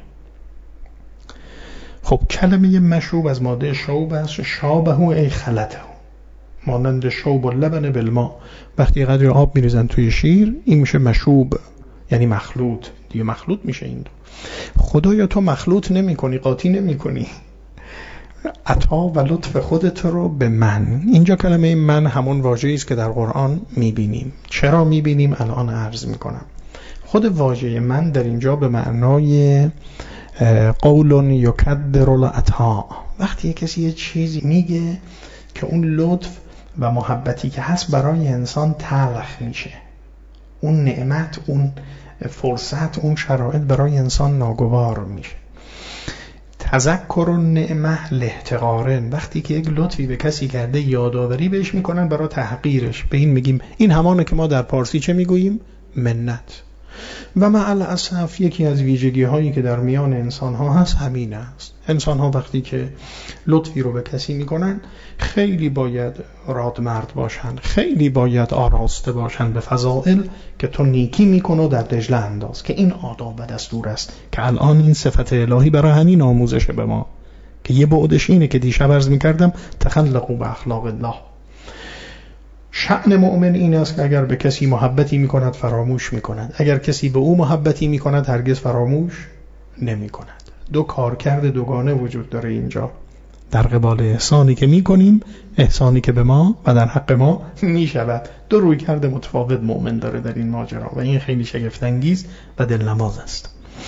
خب کلمه مشوب از ماده شوب است. شابه ای خلطه، مانند شوب اللبن بالماء. وقتی قدر آب میریزن توی شیر این میشه مشوب، یعنی مخلوط. دیگه مخلوط میشه این دو. خدایا تو مخلوط نمی کنی، قاطی نمی کنی. عطا و لطف خودت رو به من. اینجا کلمه من همون واژه‌ای است که در قرآن میبینیم. چرا میبینیم؟ الان عرض میکنم. خود واژه من در اینجا به معنای قول یکدر العطا، وقتی کسی یه چیزی میگه که اون لطف و محبتی که هست برای انسان تلخ میشه، اون نعمت، اون فرصت، اون شرایط برای انسان ناگوار میشه. تذکر النعمه لاحتقاره، وقتی که یک لطفی به کسی کرده یادآوری بهش میکنن برای تحقیرش، به این میگیم، این همانه که ما در پارسی چه میگوییم؟ منت. و مع الاسف یکی از ویژگی هایی که در میان انسان ها هست همین است. انسان ها وقتی که لطفی رو به کسی میکنن خیلی باید رادمرد باشن، خیلی باید آراسته باشن به فضائل که تو نیکی میکنه و در دجله انداز، که این آداب و دستور است که الان این صفت الهی برای همین آموزشه به ما، که یه بعدش اینه که دیشب عرض میکردم تخلقوا باخلاق الله. شأن مؤمن این است که اگر به کسی محبتی میکند فراموش میکند، اگر کسی به او محبتی میکند هرگز فراموش نمیکند. دو کارکرد دوگانه وجود داره اینجا، در قبال احسانی که میکنیم، احسانی که به ما و در حق ما میشود. دو رویکرد متفاوت مؤمن داره در این ماجرا و این خیلی شگفت انگیز و دلنواز است.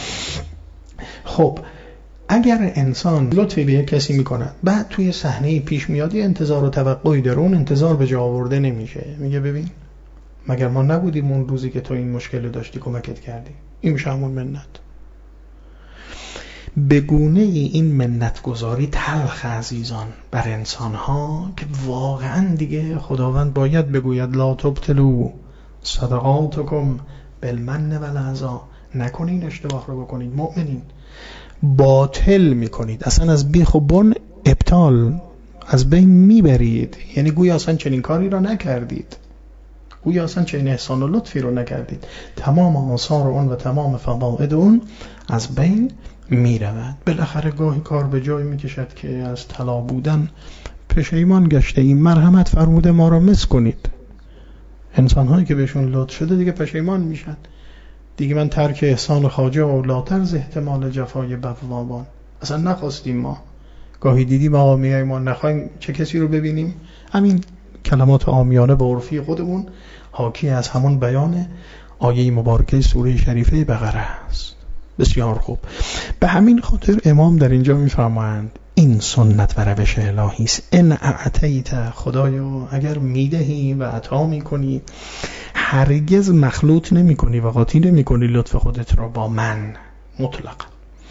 خب اگر انسان لطفی به یک کسی میکنه، بعد توی صحنه پیش میاد یه انتظار و توقعی داره، اون انتظار به جا آورده نمیشه، میگه ببین مگر ما نبودیم اون روزی که تو این مشکل داشتی کمکت کردیم؟ این میشه همون منت. بگونه این منت گذاری تلخ عزیزان بر انسان ها که واقعا دیگه خداوند باید بگوید لا تبطلوا صدقاتکم بالمن والعذی، نکنین اشتباه رو بکنید مؤمنین، باطل میکنید، اصلا از بیخ و بن ابطال، از بین میبرید، یعنی گویا اصلا چنین کاری را نکردید، گویا اصلا چنین احسان و لطفی رو نکردید، تمام آثار اون و تمام فواید اون از بین میرود. بالاخره گاهی کار به جای میکشد که از طلا بودن پشیمان گشته این مرحمت فرموده ما را مس کنید. انسان هایی که بهشون لطف شده دیگه پشیمان میشن، دیگه من ترک احسان خواجه اولاتر ز احتمال جفای بوابان. اصلا نخواستیم ما، گاهی دیدیم آقا میای ما نخواهیم چه کسی رو ببینیم، همین کلمات عامیانه و عرفی خودمون حاکی از همون بیان آیه مبارکه سوره شریفه بقره است. بسیار خوب. به همین خاطر امام در اینجا میفرمایند این سنت و روش الهی است. ان اعطیت، خدایا اگر میدهی و عطا میکنی هرگز مخلوط نمیکنی و قاطی نمیکنی لطف خودت را با من مطلقا.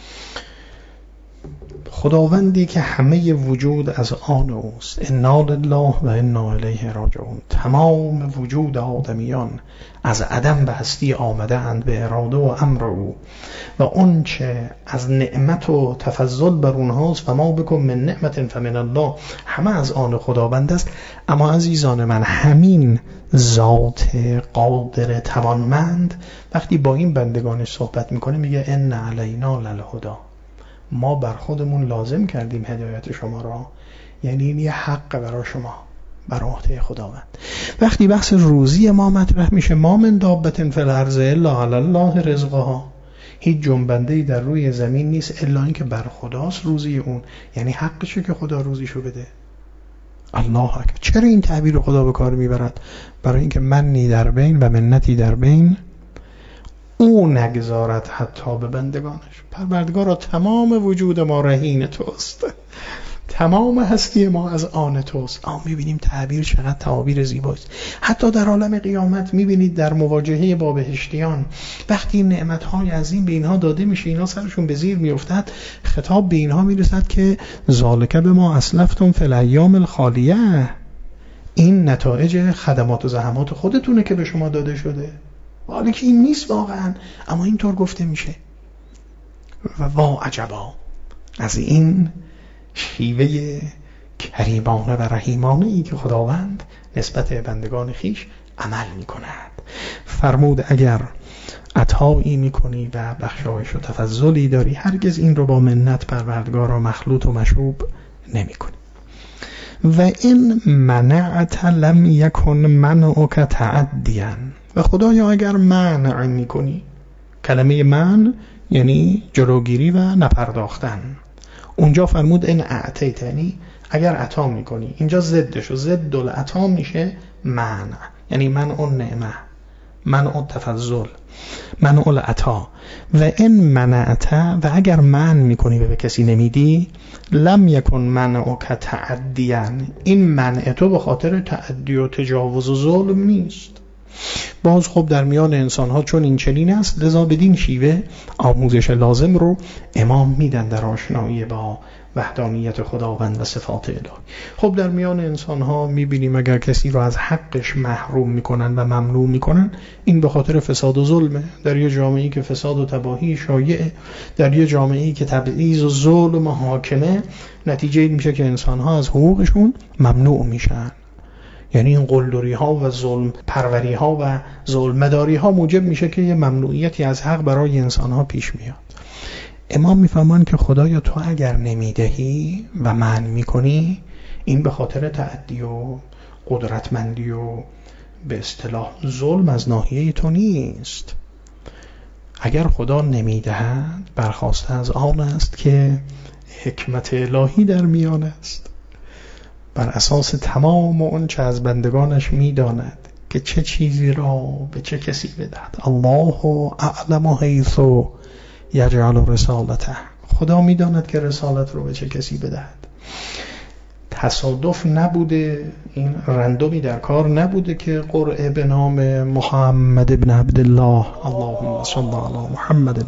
خداوندی که همه وجود از آن اوست، انا لله و انا الیه راجعون، تمام وجود آدمیان از عدم به هستی آمده اند به اراده و امر او و اون چه از نعمت و تفضل بر اونهاست، فما بکن من نعمت فمن الله، همه از آن خداوند است. اما عزیزان من همین ذات قادر توانمند وقتی با این بندگانش صحبت میکنه میگه ان علینا للهدی، ما بر خودمون لازم کردیم هدایت شما را، یعنی این یه حق برای شما، بر عهده خداوند. وقتی بحث روزی ما مطرح میشه، ما من دابة فی الارض الا علی الله رزقها، هیچ جنبنده‌ای در روی زمین نیست الا اینکه بر خداست روزی اون، یعنی حقشه که خدا روزیشو بده. الله اکبر. چرا این تعبیر خدا به کار میبرد؟ برای اینکه منی در بین و منتی در بین او نگذارد حتی به بندگانش. پروردگارا تمام وجود ما رهین توست، تمام هستی ما از آن توست. میبینیم تعبیر چقدر تعابیر زیباست. حتی در عالم قیامت میبینید در مواجهه با بهشتیان وقتی نعمتهای عظیم به اینها داده میشه، اینها سرشون به زیر میافتد، خطاب به اینها میرسد که ذالک بما اسلفتم فی الایام الخالیه، این نتایج خدمات و زحمات خودتونه که به شما داده شده، حالا که این نیست واقعا، اما اینطور گفته میشه. و وا عجبا از این شیوه کریمانه و رحیمانه ای که خداوند نسبت بندگان خیش عمل میکند. فرمود اگر عطایی میکنی و بخشایش و تفضلی داری هرگز این رو با منت پروردگار را مخلوط و مشروب نمیکنی. و این منعت لم یکن منعک تعدیا، و خدایا اگر منع میکنی، کلمه منع یعنی جلوگیری و نپرداختن، اونجا فرمود این اعطیت، یعنی اگر عطا میکنی، اینجا ضدشو، ضد العطا میشه منع، یعنی منع النعمه، منع التفضل، منع العطا. و این منعت، و اگر منع میکنی و به کسی نمیدی، لم یکن منعک تعدیاً، این منع تو به خاطر تعدی و تجاوز و ظلم نیست. باز خب در میان انسان ها چون این چنین است، لذا بدین شیوه آموزش لازم رو امام میدن در آشنایی با وحدانیت خداوند و صفات الهی. خب در میان انسان ها میبینیم اگر کسی رو از حقش محروم میکنن و ممنوع میکنن، این به خاطر فساد و ظلمه. در یه جامعه‌ای که فساد و تباهی شایعه، در یه جامعه‌ای که تبعیض و ظلم حاکمه، نتیجه این میشه که انسان ها از حقوقشون ممنوع میشن. یعنی این قلدری ها و ظلم پروری ها و ظلم مداری ها موجب میشه که یه ممنوعیتی از حق برای انسان ها پیش میاد. امام میفهمان که خدایا تو اگر نمیدهی و منع میکنی، این به خاطر تعدی و قدرتمندی و به اصطلاح ظلم از ناحیه تو نیست. اگر خدا نمیدهد برخواسته از آن است که حکمت الهی در میان است، بر اساس تمام اون چه از بندگانش میداند که چه چیزی را به چه کسی بدهد. الله اعلم حیث یجعل رسالته، خدا میداند که رسالت رو به چه کسی بدهد. تصادف نبوده، این رندومی در کار نبوده که قرعه به نام محمد ابن عبدالله، اللهم صل علی محمد،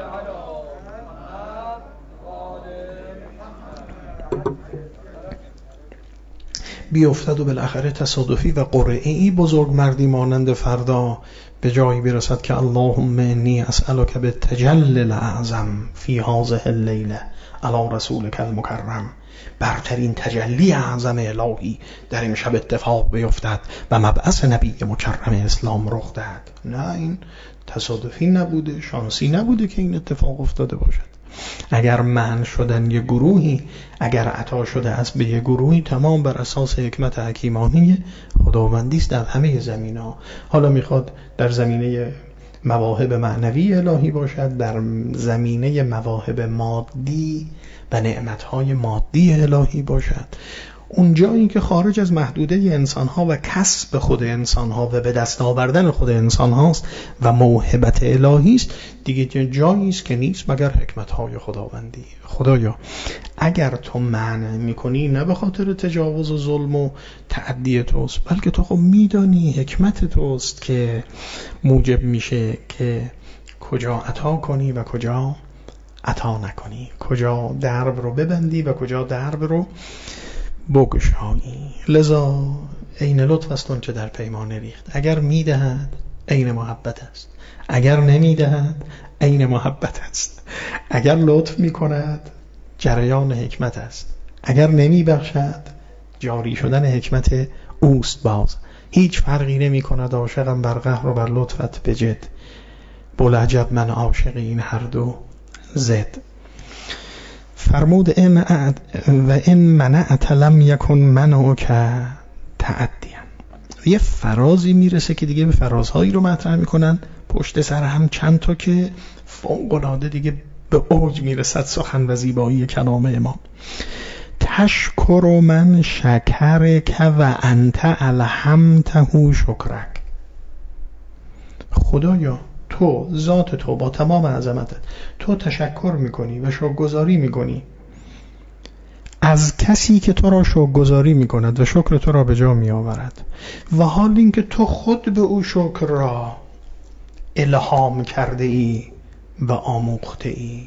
بیفتد و بالاخره تصادفی و قرعه‌ای بزرگ مردی مانند فردا به جایی برسد که اللهم انی اسألک بالتجلی الاعظم فی هذه اللیله علی رسولک المکرم، برترین تجلی اعظم الهی در این شب اتفاق بیفتد و مبعث نبی مکرم اسلام رخ دهد. نه، این تصادفی نبوده، شانسی نبوده که این اتفاق افتاده باشد. اگر منع شدن یه گروهی، اگر عطا شده است به یه گروهی، تمام بر اساس حکمت حکیمانه خداوندی است در همه زمینا. حالا میخواد در زمینه مواهب معنوی الهی باشد، در زمینه مواهب مادی و نعمتهای مادی الهی باشد، اون جایی که خارج از محدوده انسان ها و کسب خود انسان ها و به دست آوردن خود انسان هاست و موهبت الهی است، دیگه جایی است که نیست مگر حکمت های خداوندی. خدایا اگر تو منع میکنی نه به خاطر تجاوز و ظلم و تعدی توست، بلکه تو خب میدانی حکمت توست که موجب میشه که کجا عطا کنی و کجا عطا نکنی، کجا درب رو ببندی و کجا درب رو بگشایی. لذا عین لطف است اون چه در پیمانه ریخت. اگر میدهد عین محبت است، اگر نمیدهد عین محبت است. اگر لطف میکند جریان حکمت است، اگر نمیبخشد جاری شدن حکمت اوست. باز هیچ فرقی نمی کند عاشقم بر قهر و بر لطفت بجد، بلعجب من عاشق این هر دو زد. فرمود این منعت لم یکن منعک تعدیا. یه فرازی میرسه که دیگه به فرازهایی رو مطرح میکنن پشت سر هم چند تا که فوق‌العاده دیگه به اوج میرسد سخن و زیبایی کلام امام. تشکر من شکرک و انت الهمته شکرک. خدایا تو ذات تو با تمام عظمتت تو تشکر میکنی و شکرگزاری میکنی از کسی که تو را شکرگزاری میکند و شکر تو را به جا میآورد، و حال اینکه تو خود به او شکر را الهام کرده ای و آموخته ای.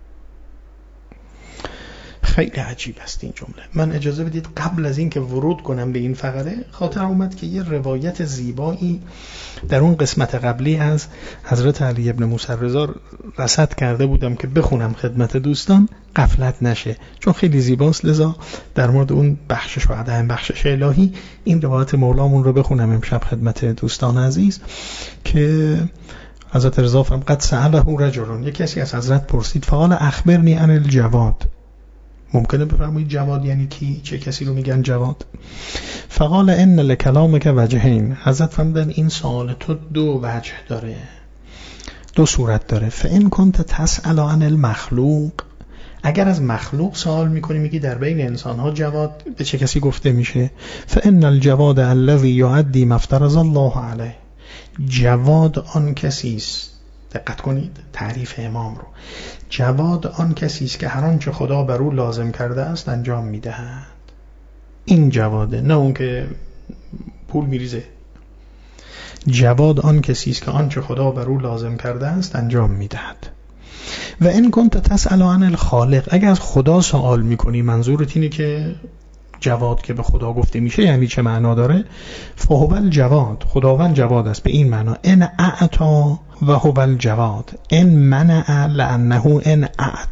خیلی عجیب است این جمله. من اجازه بدید قبل از این که ورود کنم به این فقره، خاطر اومد که یه روایت زیبایی در اون قسمت قبلی از حضرت علی ابن موسی رضا رصد کرده بودم که بخونم خدمت دوستان غفلت نشه، چون خیلی زیباست. لذا در مورد اون بخشش و عدم بخشش الهی این روایت مولامون رو بخونم امشب خدمت دوستان عزیز که حضرت رضا فرمود قد سأله رجل، یک کسی از حضرت پرسید فقال اخبرنی عن الجواد. ممکنه بفرمایید جواد یعنی کی؟ چه کسی رو میگن جواد؟ فقال ان لکلامک وجهین. حضرت فرمودن این سوال تو دو وجه داره، دو صورت داره. فان کنت تسأل عن المخلوق، اگر از مخلوق سوال میکنی میگی در بین انسان ها جواد به چه کسی گفته میشه؟ فان الجواد الذی یؤدی ما افترض الله علیه. جواد آن کسی است، دقت کنید تعریف امام رو، جواد آن کسی است که هر آنچه خدا بر او لازم کرده است انجام میدهد. این جواده، نه اون که پول میریزه. جواد آن کسی است که آنچه خدا بر او لازم کرده است انجام میدهد. و این کنت تسأل عن الخالق، اگر از خدا سوال میکنی، منظورت اینه که جواد که به خدا گفته میشه یعنی چه معنا داره؟ فهو الجواد، خداوند جواد است به این معنا. ان اعطا و هو الجواد، ان منع لانه ان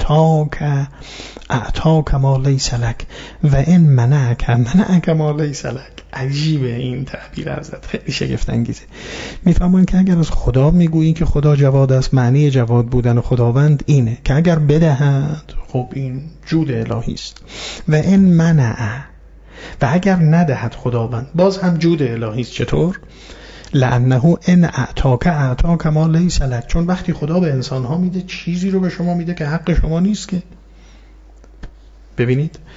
اعطاک ما لیس لک و ان منعک ما لیس لک. عجیبه این تعبیر ازت، خیلی شگفت انگیزه. میفهمون که اگر از خدا میگویی که خدا جواد است، معنی جواد بودن خداوند اینه که اگر بدهد، خب این جود الهی است. و ان منع، و اگر ندهد خداوند، باز هم جود الهی است. چطور؟ لانه ان اعطاک ما لیس لک، چون وقتی خدا به انسان ها میده چیزی رو به شما میده که حق شما نیست. که ببینید،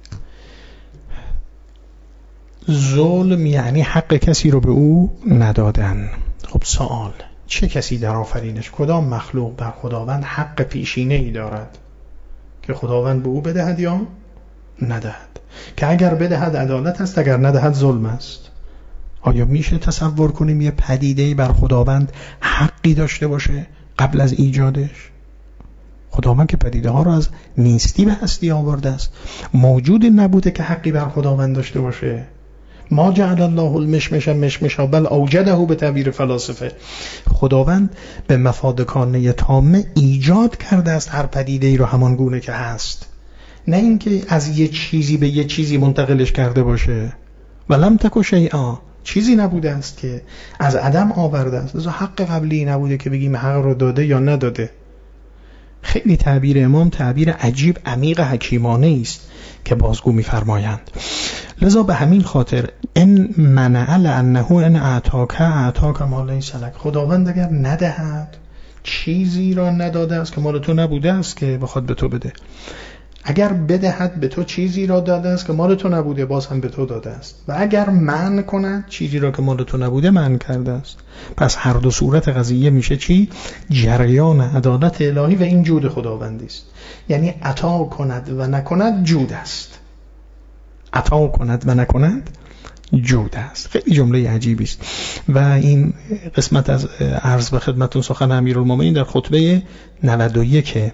ظلم یعنی حق کسی رو به او ندادن. خب سوال، چه کسی در آفرینش، کدام مخلوق بر خداوند حق پیشینه ای دارد که خداوند به او بدهد یا ندهد؟ که اگر بدهد عدالت است، اگر ندهد ظلم است. آیا میشه تصور کنیم یه پدیده‌ای بر خداوند حقی داشته باشه قبل از ایجادش؟ خداوند که پدیده ها رو از نیستی به هستی آورده است، موجود نبوده که حقی بر خداوند داشته باشه. ما جعل الله المشمش مشمشا بل اوجده به تعبیر فلاسفه. خداوند به مفاد کانه تامه ایجاد کرده است هر پدیده ای رو همان گونه که هست، نه اینکه از یه چیزی به یه چیزی منتقلش کرده باشه. ولم تک شیئا، چیزی نبوده است که از عدم آورده است. لذا حق قبلی نبوده که بگیم حق رو داده یا نداده. خیلی تعبیر امام تعبیر عجیب عمیق حکیمانه است که بازگو می‌فرمایند. لذا به همین خاطر ان منع لانه ان اعطاک ما لیس لک، خداوند اگر ندهد، چیزی را نداده است که مال تو نبوده است که بخواد به تو بده. اگر بدهد به تو، چیزی را داده است که مال تو نبوده، باز هم به تو داده است. و اگر منع کند، چیزی را که مال تو نبوده منع کرده است. پس هر دو صورت قضیه میشه چی؟ جریان عدالت الهی و این جود خداوندی است. یعنی عطا کند و نکند جود است. عطا کند و نکند جود است. خیلی جمله عجیبی است. و این قسمت از عرض به خدمتتون سخن امیرالمومنین در خطبه 91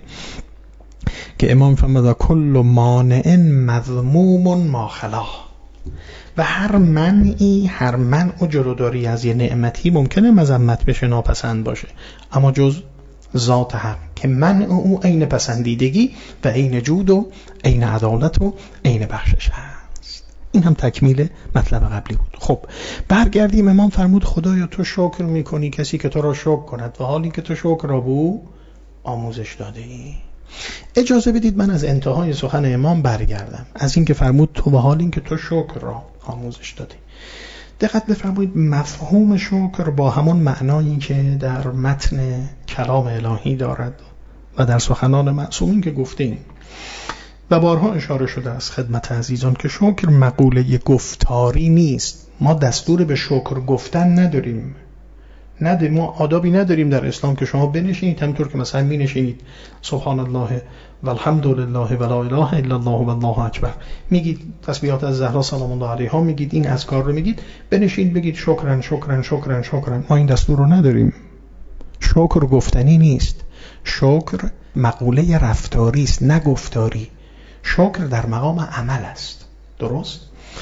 که امام فرمود کل مانع مذموم ما خلا، و هر منعی، هر منع و جلوداری از یه نعمتی ممکنه مذمت بشه، ناپسند باشه، اما جز ذات حق که منع او عین پسندیدگی و عین جود و عین عدالت و عین بخشش هست. این هم تکمیل مطلب قبلی بود. خب برگردیم. امام فرمود خدایا تو شکر میکنی کسی که تو را شکر کند و حالی که تو شکر را به او آموزش داده ای. اجازه بدید من از انتهای سخن امام برگردم، از این که فرمود تو به حال این که تو شکر را آموزش دادی. دقت بفرمایید، مفهوم شکر با همون معنایی که در متن کلام الهی دارد و در سخنان معصومین که گفتیم و بارها اشاره شده است خدمت عزیزان که شکر مقوله گفتاری نیست. ما دستور به شکر گفتن نداریم. ما آدابی نداریم در اسلام که شما بنشینید همینطور که مثلا می نشینید سبحان الله و الحمد لله و لا اله الا الله و الله اکبر میگید، تسبیحات از زهرا سلام الله علیها میگید، این اذکار رو میگید، بنشینید بگید شکرن شکرن شکرن شکرن. ما این دستور رو نداریم. شکر گفتنی نیست. شکر مقوله رفتاری است نه گفتاری. شکر در مقام عمل است. درست؟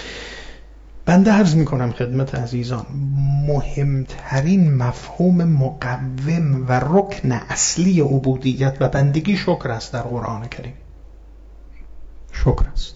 بنده عرض میکنم خدمت عزیزان، مهمترین مفهوم مقوم و رکن اصلی عبودیت و بندگی شکر است در قرآن کریم. شکر است.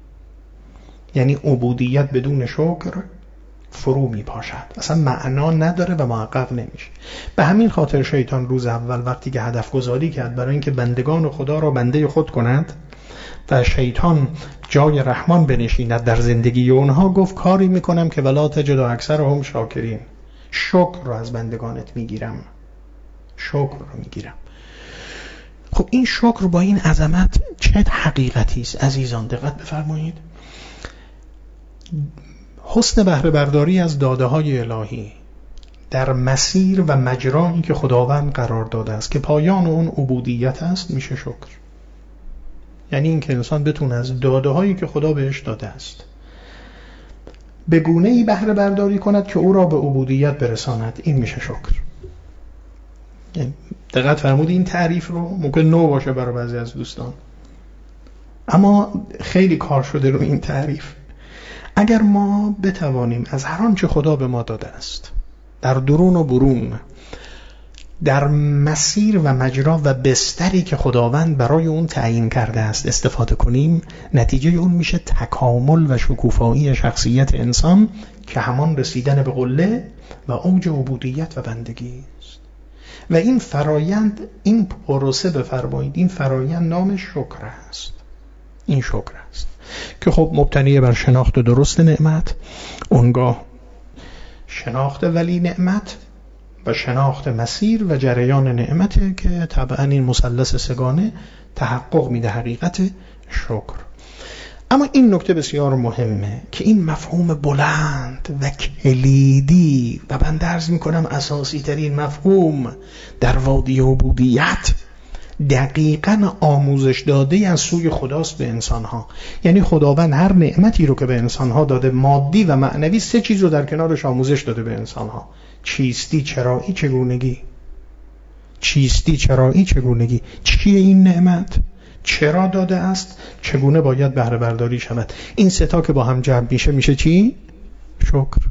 یعنی عبودیت بدون شکر فرو می پاشد، اصلا معنا نداره و محقق نمیشه. به همین خاطر شیطان روز اول وقتی که هدف گذاری کرد برای اینکه بندگان خدا را بنده خود کند و شیطان جای رحمان بنشیند در زندگی اونها، گفت کاری میکنم که ولا تجد اکثرهم شاکرین. شکر رو از بندگانت میگیرم. شکر رو میگیرم. خب این شکر با این عظمت چه حقیقتی است عزیزان؟ دقت بفرمایید. حسن بهره برداری از داده های الهی، در مسیر و مجرایی که خداوند قرار داده است که پایان اون عبودیت است میشه شکر. یعنی این که انسان بتونه از داده هایی که خدا بهش داده است به گونه‌ای بهره برداری کند که او را به عبودیت برساند، این میشه شکر. یعنی دقت فرمودید این تعریف رو ممکن نو باشه برای بعضی از دوستان، اما خیلی کار شده رو این تعریف. اگر ما بتوانیم از هر آنچه خدا به ما داده است در درون و برون، در مسیر و مجرا و بستری که خداوند برای اون تعیین کرده است استفاده کنیم، نتیجه اون میشه تکامل و شکوفایی شخصیت انسان که همان رسیدن به قله و اوج عبودیت و بندگی است. و این فرایند، این پروسه بفرمایید، این فرایند نامش شکر است. این شکر است که خب مبتنی بر شناخت درست نعمت، اونگاه شناخت ولی نعمت و شناخت مسیر و جریان نعمت که طبعا این مثلث سگانه تحقق میده حقیقت شکر. اما این نکته بسیار مهمه که این مفهوم بلند و کلیدی و من عرض میکنم اساسی ترین مفهوم در وادی عبودیت دقیقاً آموزش داده از سوی خداست به انسانها. یعنی خداوند هر نعمتی رو که به انسانها داده، مادی و معنوی، سه چیز رو در کنارش آموزش داده به انسانها: چیستی، چرایی، چگونگی. چیستی، چرایی، چگونگی. چیه این نعمت؟ چرا داده است؟ چگونه باید بهره برداری شود؟ این سه تا که با هم جمع میشه چی؟ شکر.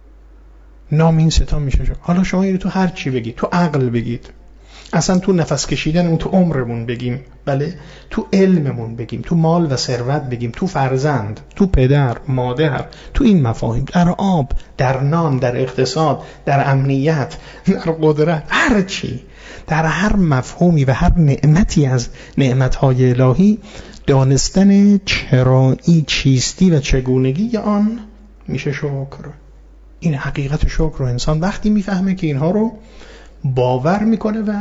نام این سه تا میشه شکر. حالا شما اینو تو هر چی بگید، تو عقل بگید، اصلا تو نفس کشیدن اون، تو عمرمون بگیم، بله، تو علممون بگیم، تو مال و ثروت بگیم، تو فرزند، تو پدر، مادر، تو این مفاهیم، در آب، در نان، در اقتصاد، در امنیت، در قدرت، هر چی، در هر مفهومی و هر نعمتی از نعمتهای الهی، دانستن چرایی، چیستی و چگونگی آن میشه شکر. این حقیقت شکر رو انسان وقتی میفهمه که اینها رو باور میکنه و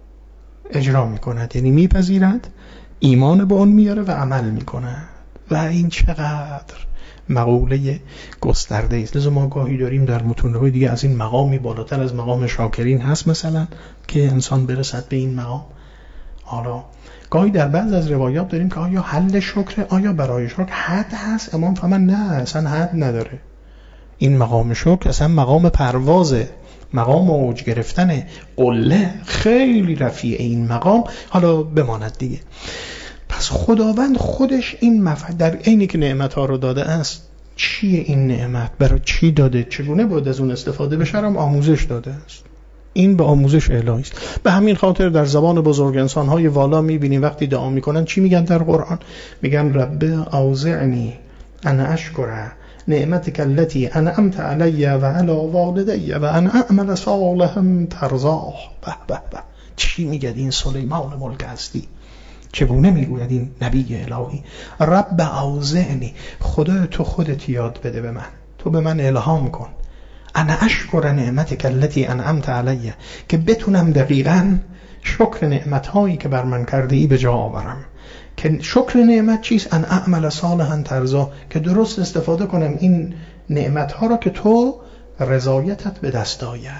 اجرا میکند، یعنی میپذیرد، ایمان به اون میاره و عمل میکند. و این چقدر مقوله گسترده است. لذا ما گاهی داریم در متون‌های دیگه از این مقامی بالاتر از مقام شاکرین هست مثلا که انسان برسد به این مقام. حالا گاهی در بعض از روایات داریم که آیا حل شکر، آیا برای شکر حد هست؟ امام فرمان نه، اصلا حد نداره. این مقام شکر اصلا مقام پروازه، مقام اوج گرفتن قله، خیلی رفیع این مقام. حالا بماند دیگه. پس خداوند خودش این در عینی که نعمت‌ها رو داده است، چیه این نعمت، برای چی داده، چگونه باید از اون استفاده بشه هم آموزش داده است. این به آموزش الهی است. به همین خاطر در زبان بزرگ انسان‌های والا می‌بینیم وقتی دعا می‌کنن چی میگن در قرآن؟ میگن رب اوزعنی ان اشکر نعمتك التي انعمت علی و علی والدی و ان اعمل صالحا ترضاه. به به به، چی میگه این سلیمان ملک هستی؟ چگونه میگوید این نبی الهی؟ رب اوزعنی، خدا تو خودت یاد بده به من، تو به من الهام کن، انا اشکر نعمتک التي انعمت علی، که بتونم دقیقاً شکر نعمت‌هایی که بر من کرده ای به جا آورم. که شکر نعمت چیست؟ ان اعمل صالحا ترضا، که درست استفاده کنم این نعمت‌ها را که تو رضایتت به دست آید.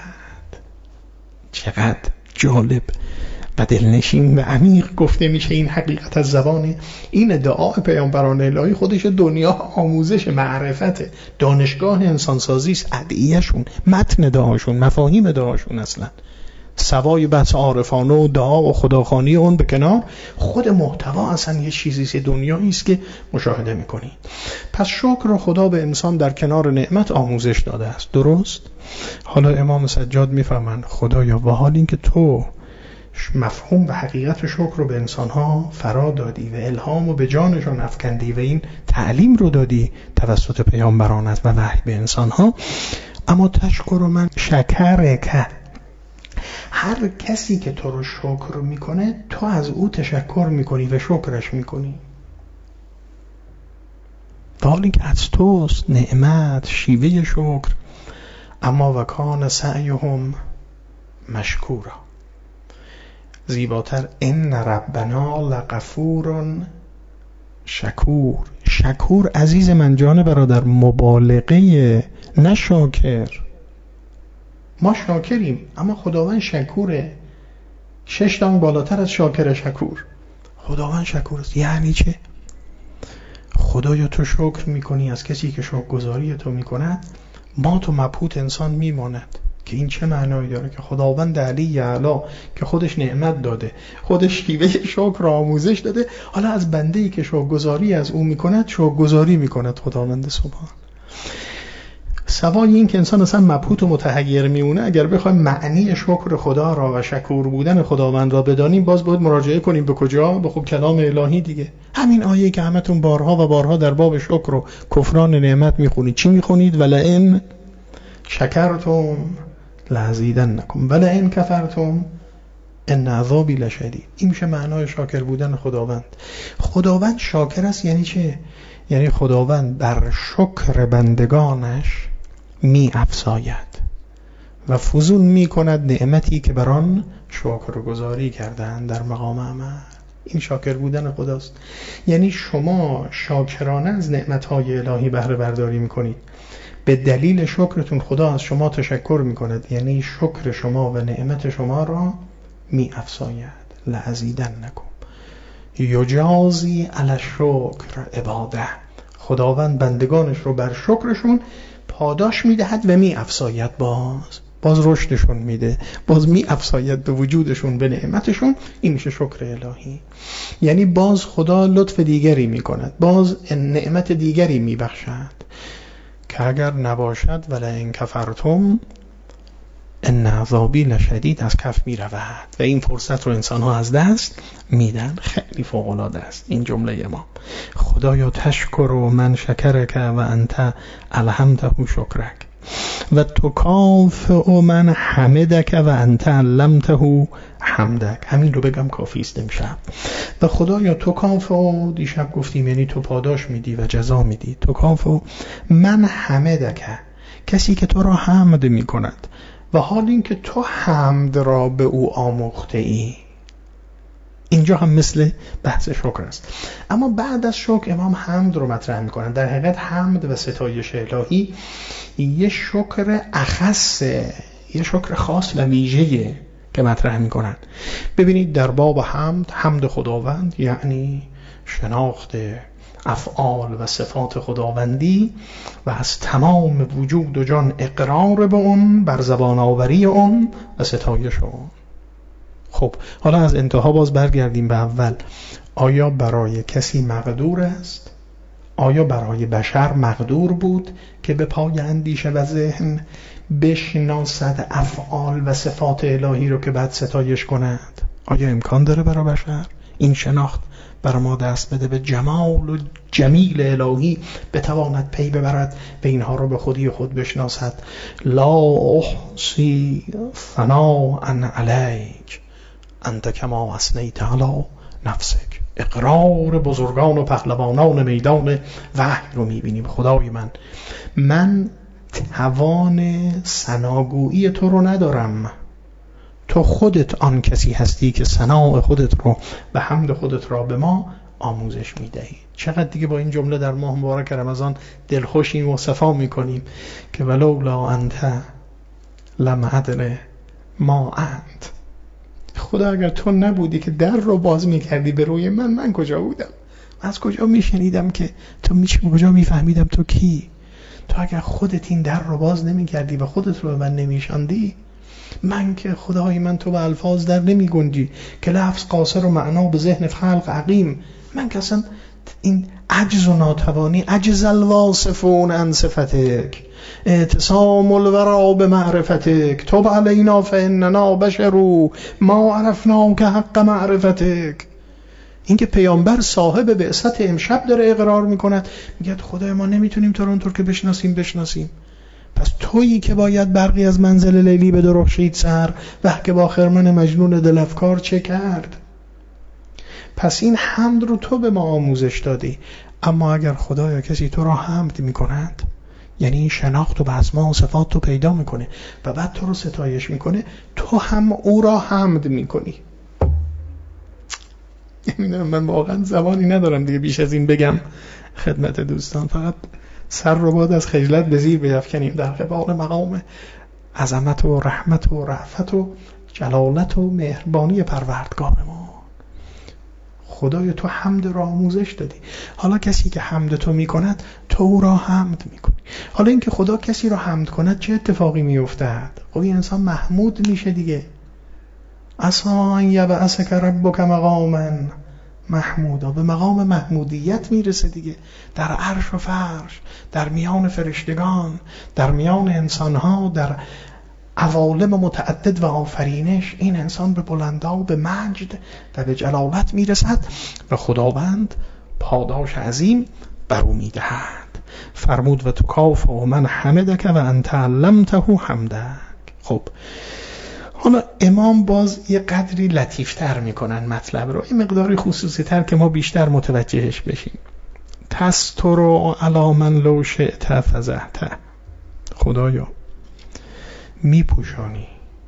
چقدر جالب و دلنشین و عمیق گفته میشه این حقیقت از زبان این دعا پیامبران الهی. خودش دنیا آموزش، معرفت، دانشگاه انسانسازی است. ادعیه‌شون، متن دعاشون، مفاهیم دعاشون، اصلا سوای بحث عارفانه و دعا و خداخوانی اون به کنار، خود محتوا اصلا یه چیزی دنیایی است که مشاهده میکنی. پس شکر خدا به انسان در کنار نعمت آموزش داده است، درست؟ حالا امام سجاد میفهمن خدایا با حال این که تو مفهوم و حقیقت شکر رو به انسانها فرا دادی و الهام رو به جانشان افکندی و این تعلیم رو دادی توسط پیامبرانت و وحی به انسانها، اما تشکر من شکرک، هر کسی که تو رو شکر میکنه تو از او تشکر میکنی و شکرش میکنی، در حالی که از توست نعمت، شیوه شکر. اما و کان سعیهم مشکورا، زیباتر، ان ربنا لغفور شکور. شکور عزیز من، جان برادر، مبالغه، نه شاکر. ما شاکریم اما خداوند شکوره، 6 دانگ بالاتر از شاکر شکور. خداوند شکور است. یعنی چه؟ خدایا تو شکر میکنی از کسی که شکرگزاری تو میکند ما تو مبهوت انسان میماند که این چه معنایی داره که خداوند علی اعلی که خودش نعمت داده، خودش شیوه شکر را آموزش داده، حالا از بنده‌ای که شکرگزاری از او میکند شکرگزاری میکند خداوند سبحان. سوای این که انسان اصلا مبهوت و متحیر میمونه، اگر بخوایم معنی شکر خدا را و شکور بودن خداوند را بدانیم باز باید مراجعه کنیم به کجا؟ به خب کلام الهی دیگه. همین آیه که همتون بارها و بارها در باب شکر و کفران نعمت میخونید. چی میخونید؟ ولئن شکرتم لازیدنکم ولئن کفرتم ان عذابی لشدید. این میشه معنای شاکر بودن خداوند. خداوند شاکر است یعنی چه؟ یعنی خداوند بر شکر بندگانش می افزاید و فزون می کند نعمتی که بر آن شکرگزاری کردند در مقام عمل. این شاکر بودن خداست. یعنی شما شاکرانه از نعمتهای الهی بهره برداری می کنید، به دلیل شکرتون خدا از شما تشکر می کند، یعنی شکر شما و نعمت شما را می افزاید. لازیدنکم یجازی علی الشکر عباده. خداوند بندگانش رو بر شکرشون پاداش میدهد و می افزاید، باز رشدشون میده، باز می افزاید به وجودشون، به نعمتشون. این میشه شکر الهی. یعنی باز خدا لطف دیگری میکند، باز نعمت دیگری میبخشد که اگر نباشد ولئن کفرتم ان عذابی لشدید از کف می رود و این فرصت رو انسان ها از دست میدن. خیلی فوق العاده است این جمله ما. خدایا تشکر و من شکرک و انت الهمته شکرک و تکافئ من حمدک و انت علمته حمدک. همین رو بگم کافی است امشب. و خدایا تکافئ، دیشب گفتیم یعنی تو پاداش میدی و جزا میدی. تکافئ من حمدک، کسی که تو را حمد میکند و حال این که تو حمد را به او آموخته ای. اینجا هم مثل بحث شکر است. اما بعد از شکر امام حمد رو مطرح میکنن. در حقیقت حمد و ستایش الهی یه شکر اخصه، یه شکر خاص و ویژه‌ای که مطرح میکنن. ببینید در باب حمد خداوند یعنی شناخت افعال و صفات خداوندی و از تمام وجود و جان اقرار به اون، بر زبان آوری اون و ستایش اون. خب حالا از انتها باز برگردیم به اول. آیا برای کسی مقدور است؟ آیا برای بشر مقدور بود که به پای اندیشه و ذهن بشناسد افعال و صفات الهی رو که بعد ستایش کند؟ آیا امکان داره برای بشر این شناخت برای ما دست بده، به جمال و جمیل الهی بتواند پی ببرد و اینها رو به خودی خود بشناسد؟ لا احصی ثناء علیک انت کما اثنیت علی نفسک. اقرار بزرگان و پهلوانان میدان وحی رو میبینیم. خدای من توان ثناگویی تو رو ندارم، تو خودت آن کسی هستی که ثناء خودت رو و حمد خودت را به ما آموزش میدهی. چقدر دیگه با این جمله در ماه مبارک رمضان دلخوشیم و صفا میکنیم که ولولا انت لم ادر ما انت. خدا اگر تو نبودی که در رو باز میکردی به روی من کجا بودم؟ از کجا میشنیدم که تو کجا میفهمیدم تو کی؟ تو اگر خودت این در رو باز نمیکردی و خودت رو به من نمیشاندی، من که خدای من تو به الفاظ در نمی گنجی که لفظ قاصر و معنا به ذهن خلق عقیم. من که اصلا این عجز و ناتوانی، عجز الواصفون عن صفتک اعتصام الورا به معرفتک تب علینا فاننا بشر ما عرفنا که حق معرفتک. این که پیامبر صاحب بعثت امشب داره اقرار میکند، میگه خدای ما نمیتونیم تو رو اونطور که بشناسیم. پس تویی که باید برقی از منزل لیلی به درخشید سر و که با خرمن مجنون دلفکار چه کرد. پس این حمد رو تو به ما آموزش دادی. اما اگر خدا یا کسی تو را حمد میکند، یعنی این شناخت و به اسما و صفات تو پیدا میکنه و بعد تو رو ستایش میکنه، تو هم او را حمد میکنی. نمیدونم، من واقعا زبانی ندارم دیگه بیش از این بگم خدمت دوستان. فقط سر رو باید از خجلت به زیر بیفکنیم در قبال مقام عظمت و رحمت و رأفت و جلالت و مهربانی پروردگار ما. خدای تو حمد را آموزش دادی. حالا کسی که حمد تو میکند تو او را حمد میکنی. حالا اینکه خدا کسی را حمد کند چه اتفاقی میافتد؟ خب این انسان محمود میشه دیگه. عسا ان یبعثک ربک مقاما محمودا، به مقام محمودیت میرسه دیگه، در عرش و فرش، در میان فرشتگان، در میان انسانها، در عوالم متعدد و آفرینش. این انسان به بلندا و به مجد و به جلالت میرسد و خداوند پاداش عظیم بر او میدهد. فرمود و تو کاف و من حمدک و انت علمته حمدک. خب حالا امام باز یه قدری لطیفتر میکنن مطلب رو، یه مقداری خصوصی تر که ما بیشتر متوجهش بشیم. تستر علی من لو شئت فزعت. خدایا میپوشانی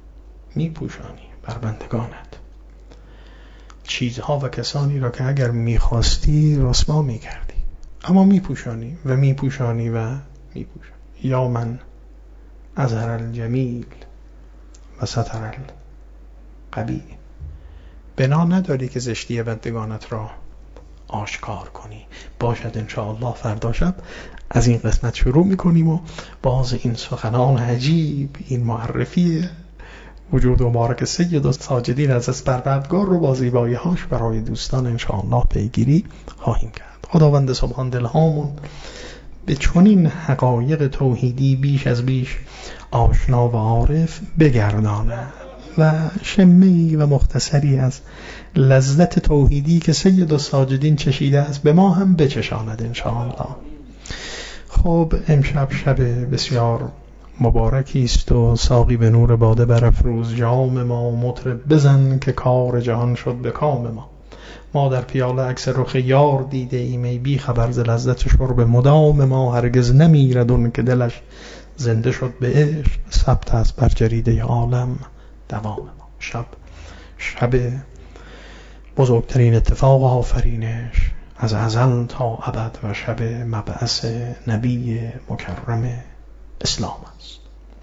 بر بندگانت چیزها و کسانی را که اگر میخواستی رسوا میکردی، اما میپوشانی و میپوشانی و میپوشانی. یا من اظهر الجمیل و ستر القبیح. بنا نداری که زشتی بندگانت را آشکار کنی. باشد انشاءالله فردا شب از این قسمت شروع میکنیم و باز این سخنان عجیب، این معرفی وجود و مبارک سید الساجدین از پروردگار رو با زیبایی‌هاش برای دوستان انشاءالله پیگیری خواهیم کرد. خداوند سبحان دلهامون به چنین حقایق توحیدی بیش از بیش آشنا و عارف بگردانه و شمه‌ای و مختصری از لذت توحیدی که سید الساجدین چشیده است به ما هم بچشاند انشاءالله. خب امشب شب بسیار مبارکی است و ساقی به نور باده برافروز جام ما، مطرب بزن که کار جهان شد به کام ما. ما در پیاله عکس رخ یار دیده ایم، ای بی خبر ز لذت شرب مدام ما. هرگز نمیرد اون که دلش زنده شد به عشق، ثبت است بر جریده عالم دوام ما. شب بزرگترین اتفاق آفرینش از ازل تا ابد و شب مبعث نبی مکرم اسلام است.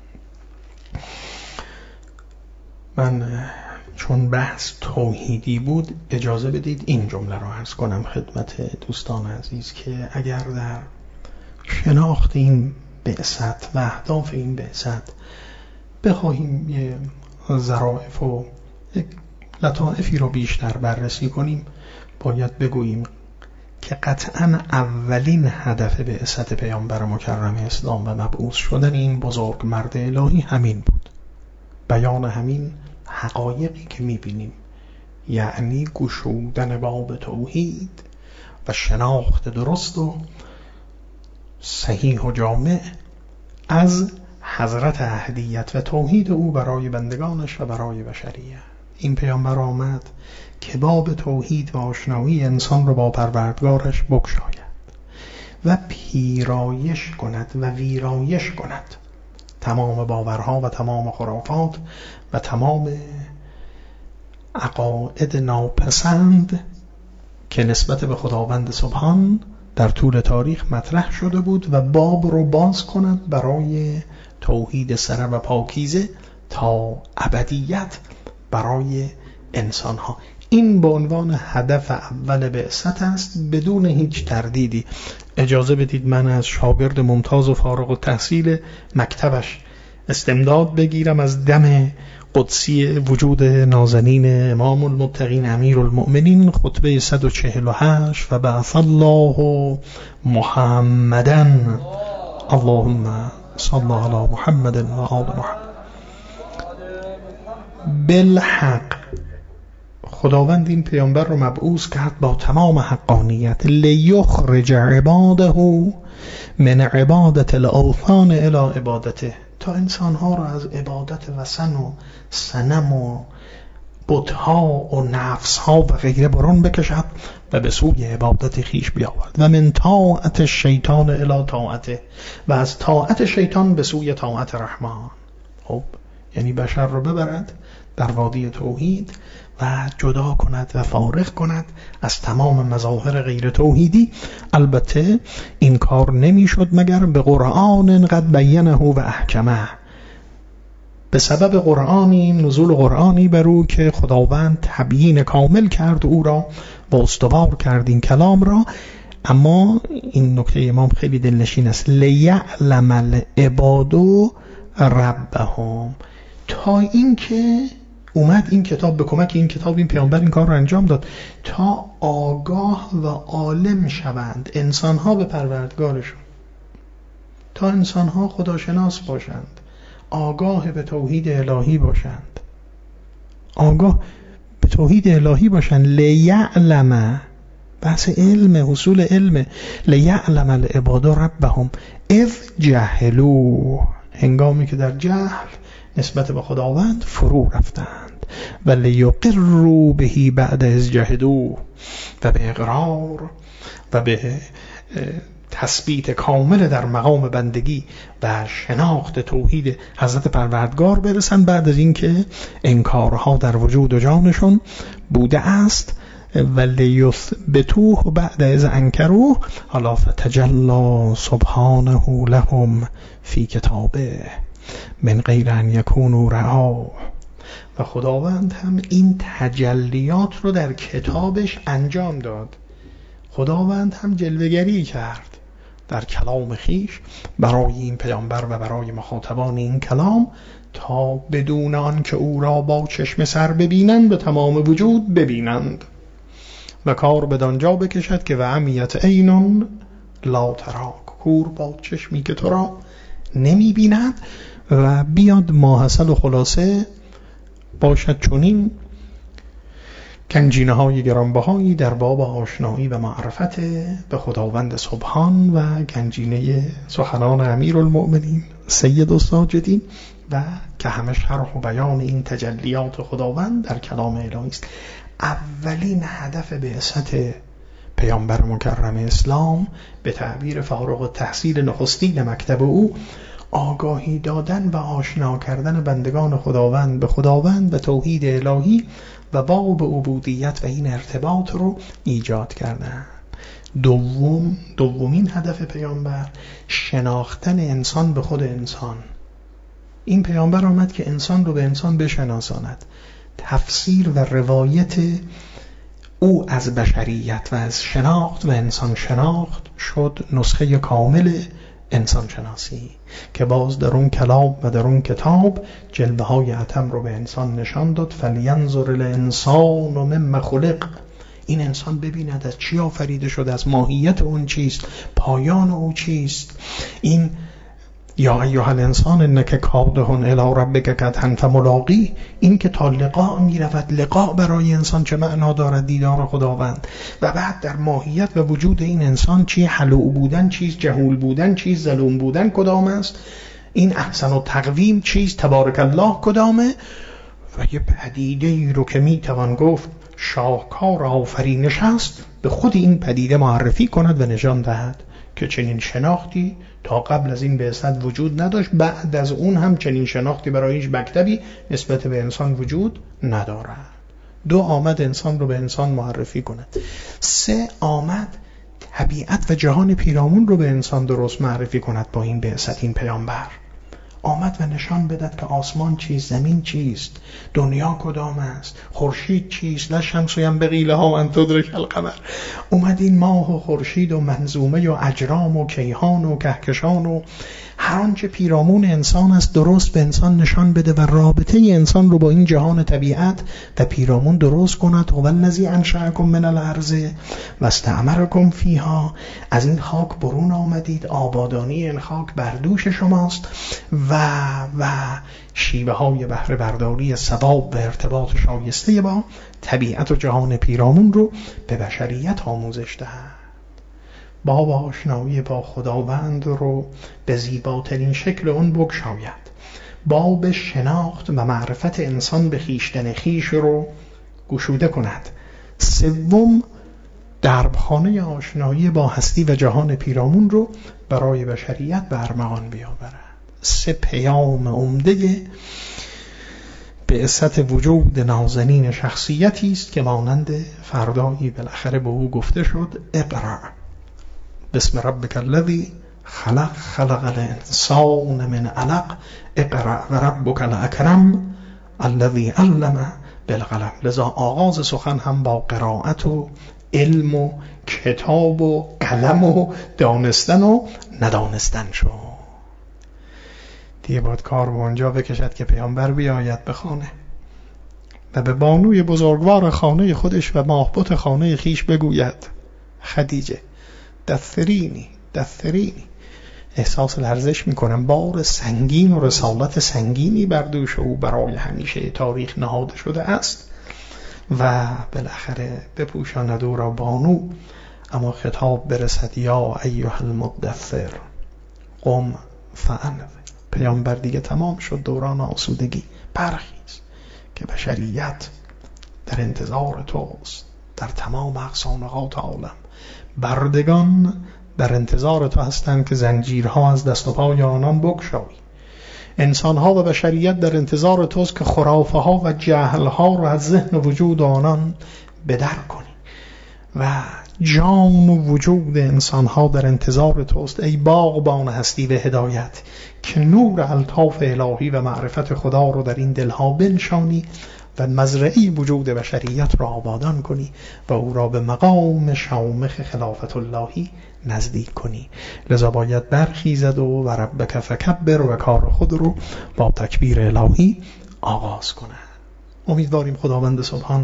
من چون بحث توحیدی بود اجازه بدید این جمله رو عرض کنم خدمت دوستان عزیز که اگر در شناخت این بعثت و اهداف این بعثت بخواهیم یه ظرافت و لطائفی رو بیشتر بررسی کنیم، باید بگوییم که قطعاً اولین هدف بعثت پیامبر مکرم اسلام و مبعوث شدن این بزرگ مرد الهی همین بود، بیان همین حقایقی که میبینیم، یعنی گشودن باب توحید و شناخت درست و صحیح و جامع از حضرت احدیت و توحید او برای بندگانش و برای بشریت. این پیامبر آمد که باب توحید و آشنایی انسان را با پروردگارش بگشاید و پیرایش کند و ویرایش کند تمام باورها و تمام خرافات و تمام عقاید ناپسند که نسبت به خداوند سبحان در طول تاریخ مطرح شده بود و باب رو باز کند برای توحید سره و پاکیزه تا ابدیت برای انسانها. این به عنوان هدف اول بعثت است بدون هیچ تردیدی. اجازه بدید من از شاگرد ممتاز و فارغ التحصیل مکتبش استمداد بگیرم از دم قدسی وجود نازنین امام المتقین امیر المؤمنین، خطبه 148 و بعث الله محمدا اللهم صل علی محمد و آل محمد. بالحق خداوند این پیامبر رو مبعوث کرد با تمام حقانیت لیخرج عباده من عبادت الاوثان الى عبادته، تا انسانها را از عبادت وثن و صنم و بتها و نفسها و غیره برون بکشد و به سوی عبادت خیش بیاورد و من طاعت الشیطان الی طاعته، و از طاعت شیطان به سوی طاعت رحمان. خب یعنی بشر رو ببرد در وادی توحید و جدا کند و فارغ کند از تمام مظاهر غیر توحیدی. البته این کار نمی شد مگر به قرآن قد بینه و احکمه، به سبب قرآنی، نزول قرآنی بر او که خداوند تبیین کامل کرد او را و استوار کرد این کلام را. اما این نکته امام خیلی دلنشین است، لیعلم العباد ربهم، تا این که اومد این کتاب به کمک این کتاب این پیامبر این کار رو انجام داد تا آگاه و عالم شوند انسانها به پروردگارشون، تا انسانها خداشناس باشند، آگاه به توحید الهی باشند، آگاه به توحید الهی باشند. لیعلم، بحث علم، حصول علم. لیعلم العباد ربهم اذ جهلوا، هنگامی که در جهل نسبت به خداوند فرو رفتند. و لیقروا به بعد از جهدوا، و به اقرار و به تثبیت کامل در مقام بندگی و شناخت توحید حضرت پروردگار برسند بعد از اینکه انکارها در وجود و جانشون بوده است. و لیثبتوه بعد از انکروه، حالا فتجلی سبحانه لهم فی کتابه من غیر ان یکونوا رعاه. و خداوند هم این تجلیات رو در کتابش انجام داد. خداوند هم جلوه‌گری کرد در کلام خیش برای این پیامبر و برای مخاطبان این کلام، تا بدون آن که او را با چشم سر ببینند به تمام وجود ببینند و کار بدانجا بکشد که و عمیت عین لا تراک، کور با چشمی که تو را نمی بیند. و بیاد ماحصل و خلاصه باشد چنین گنجینه های گرانبهایی در باب آشنایی و معرفت به خداوند سبحان و گنجینه سخنان امیرالمؤمنین سید الساجدین، و که همه شرح و بیان این تجلیات خداوند در کلام الهی است. اولین هدف بعثت پیامبر مکرم اسلام به تعبیر فارغ التحصیل نخستین مکتب او، آگاهی دادن و آشنا کردن بندگان خداوند به خداوند و توحید الهی و باب عبودیت و این ارتباط رو ایجاد کردن. دومین هدف پیامبر شناختن انسان به خود انسان. این پیامبر آمد که انسان رو به انسان بشناساند. تفسیر و روایت او از بشریت و از شناخت و انسان شناخت شد نسخه کامل انسان شناسی که باز در اون کلام و در اون کتاب جلوه های اتم رو به انسان نشان داد. فلینظر الانسان مما خلق، این انسان ببیند از چی آفریده شده، از ماهیت اون چیست، پایان او چیست. این یا ایها الانسان انک کادح الی ربک کدحا فملاقیه، این که تا لقاء میرود، لقاء برای انسان چه معنا دارد؟ دیدار خداوند. و بعد در ماهیت و وجود این انسان چی؟ حلوع بودن چیست؟ جهول بودن چیست؟ ظلوم بودن کدام است؟ این احسن و تقویم چیست؟ تبارک الله کدامه؟ و یه پدیده ای رو که میتوان گفت شاهکار آفرینش است به خود این پدیده معرفی کند و نشان دهد که چنین شناختی تا قبل از این بعثت وجود نداشت، بعد از اون هم چنین شناختی برای هیچ مکتبی نسبت به انسان وجود ندارد. 2 آمد انسان رو به انسان معرفی کند. 3 آمد طبیعت و جهان پیرامون رو به انسان درست معرفی کند. با این بعثت این پیامبر آمد و نشان بدهد که آسمان چیست، زمین چیست، دنیا کدام است، خورشید چیست. لا شمس ینبغی لها ان تدرک القمر. اومد این ماه و خورشید و منظومه و اجرام و کیهان و کهکشان و هر آنچه پیرامون انسان است درست به انسان نشان بده و رابطه انسان رو با این جهان طبیعت و پیرامون درست کند. هو الذی انشأکم من الارض و استعمرکم فیها، از این خاک برون آمدید، آبادانی این خاک بر دوش شماست و شیوه های بهره برداری ثواب و ارتباط شایسته با طبیعت و جهان پیرامون رو به بشریت آموزش دهد. باب آشنایی با خداوند رو به زیباترین شکل اون بگشاید. باب شناخت و معرفت انسان به خویشتن خویش رو گشوده کند. 3 دربخانه آشنایی با هستی و جهان پیرامون رو برای بشریت به ارمغان بیاورد. 3 پیام عمده بعثت وجود نازنین شخصیتی است که مانند فردایی بالاخره به او گفته شد اقرأ بسم ربک الذی خلق الانسان من علق اقرأ و ربک الاکرم الذی علم بالقلم. لذا آغاز سخن هم با قرائت و علم و کتاب و قلم و دانستن و ندانستن شد. دیگه باید کار به اونجا بکشد که پیامبر بیاید به خانه و به بانوی بزرگوار خانه خودش و ماهبت خانه خیش بگوید خدیجه دثرینی. احساس لرزش میکنم، بار سنگین و رسالت سنگینی بر دوش او برای همیشه تاریخ نهاده شده است و بالاخره بپوشاند او را بانو. اما خطاب برسد یا ایها المدثر قم فانذر. پیامبر دیگه تمام شد دوران آسودگی. برخیز که بشریت در انتظار توست، در تمام اقصانقات عالم بردگان در انتظار تو هستند که زنجیرها از دست و پای آنان بگشایی. انسانها و بشریت در انتظار توست که خرافه ها و جهل ها را از ذهن و وجود آنان بدر کنی و جان و وجود انسانها در انتظار توست ای باغبان هستی و هدایت که نور الطاف الهی و معرفت خدا رو در این دلها بنشانی و مزرعی وجود بشریت را آبادان کنی و او را به مقام شامخ خلافت اللهی نزدیک کنی. لذا باید برخیزد و ربک فکبر و کار خود رو با تکبیر الهی آغاز کنه. امیدواریم خداوند سبحان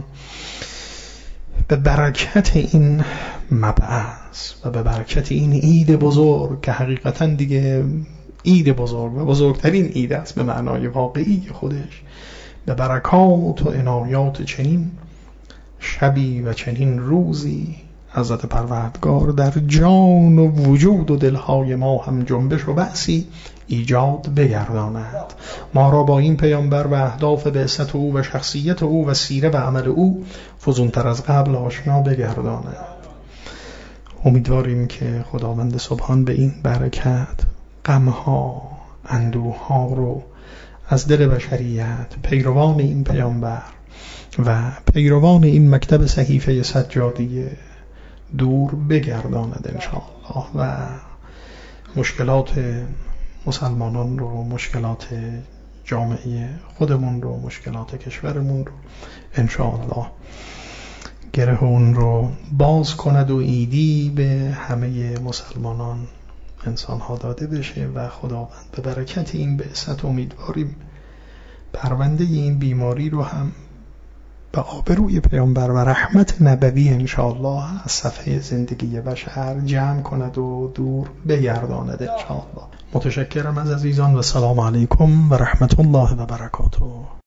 به برکت این مبعث و به برکت این عید بزرگ که حقیقتا دیگه عید بزرگ و بزرگترین عید است به معنای واقعی خودش، به برکات و عنایات چنین شبی و چنین روزی حضرت پروردگار در جان و وجود و دلهای ما هم جنبش و بحثی ایجاد بگرداند. ما را با این پیامبر و اهداف بعثت او و شخصیت او و سیره و عمل او فزونتر از قبل آشنا بگرداند. امیدواریم که خداوند سبحان به این برکت غمها اندوها رو از دل بشریت، پیروان این پیامبر و پیروان این مکتب صحیفه سجادیه دور بگرداند انشاءالله و مشکلات مسلمانان رو، مشکلات جامعه خودمون رو، مشکلات کشورمون رو انشاءالله گره اون رو باز کند و ایدی به همه مسلمانان انسان ها داده بشه و خداوند به برکت این بعثت امیدواریم پرونده این بیماری رو هم به آبروی پیامبر و رحمت نبوی انشاءالله از صفحه زندگی بشر جمع کند و دور بگرداند انشاءالله. متشکرم از عزیزان و سلام علیکم و رحمت الله و برکاته.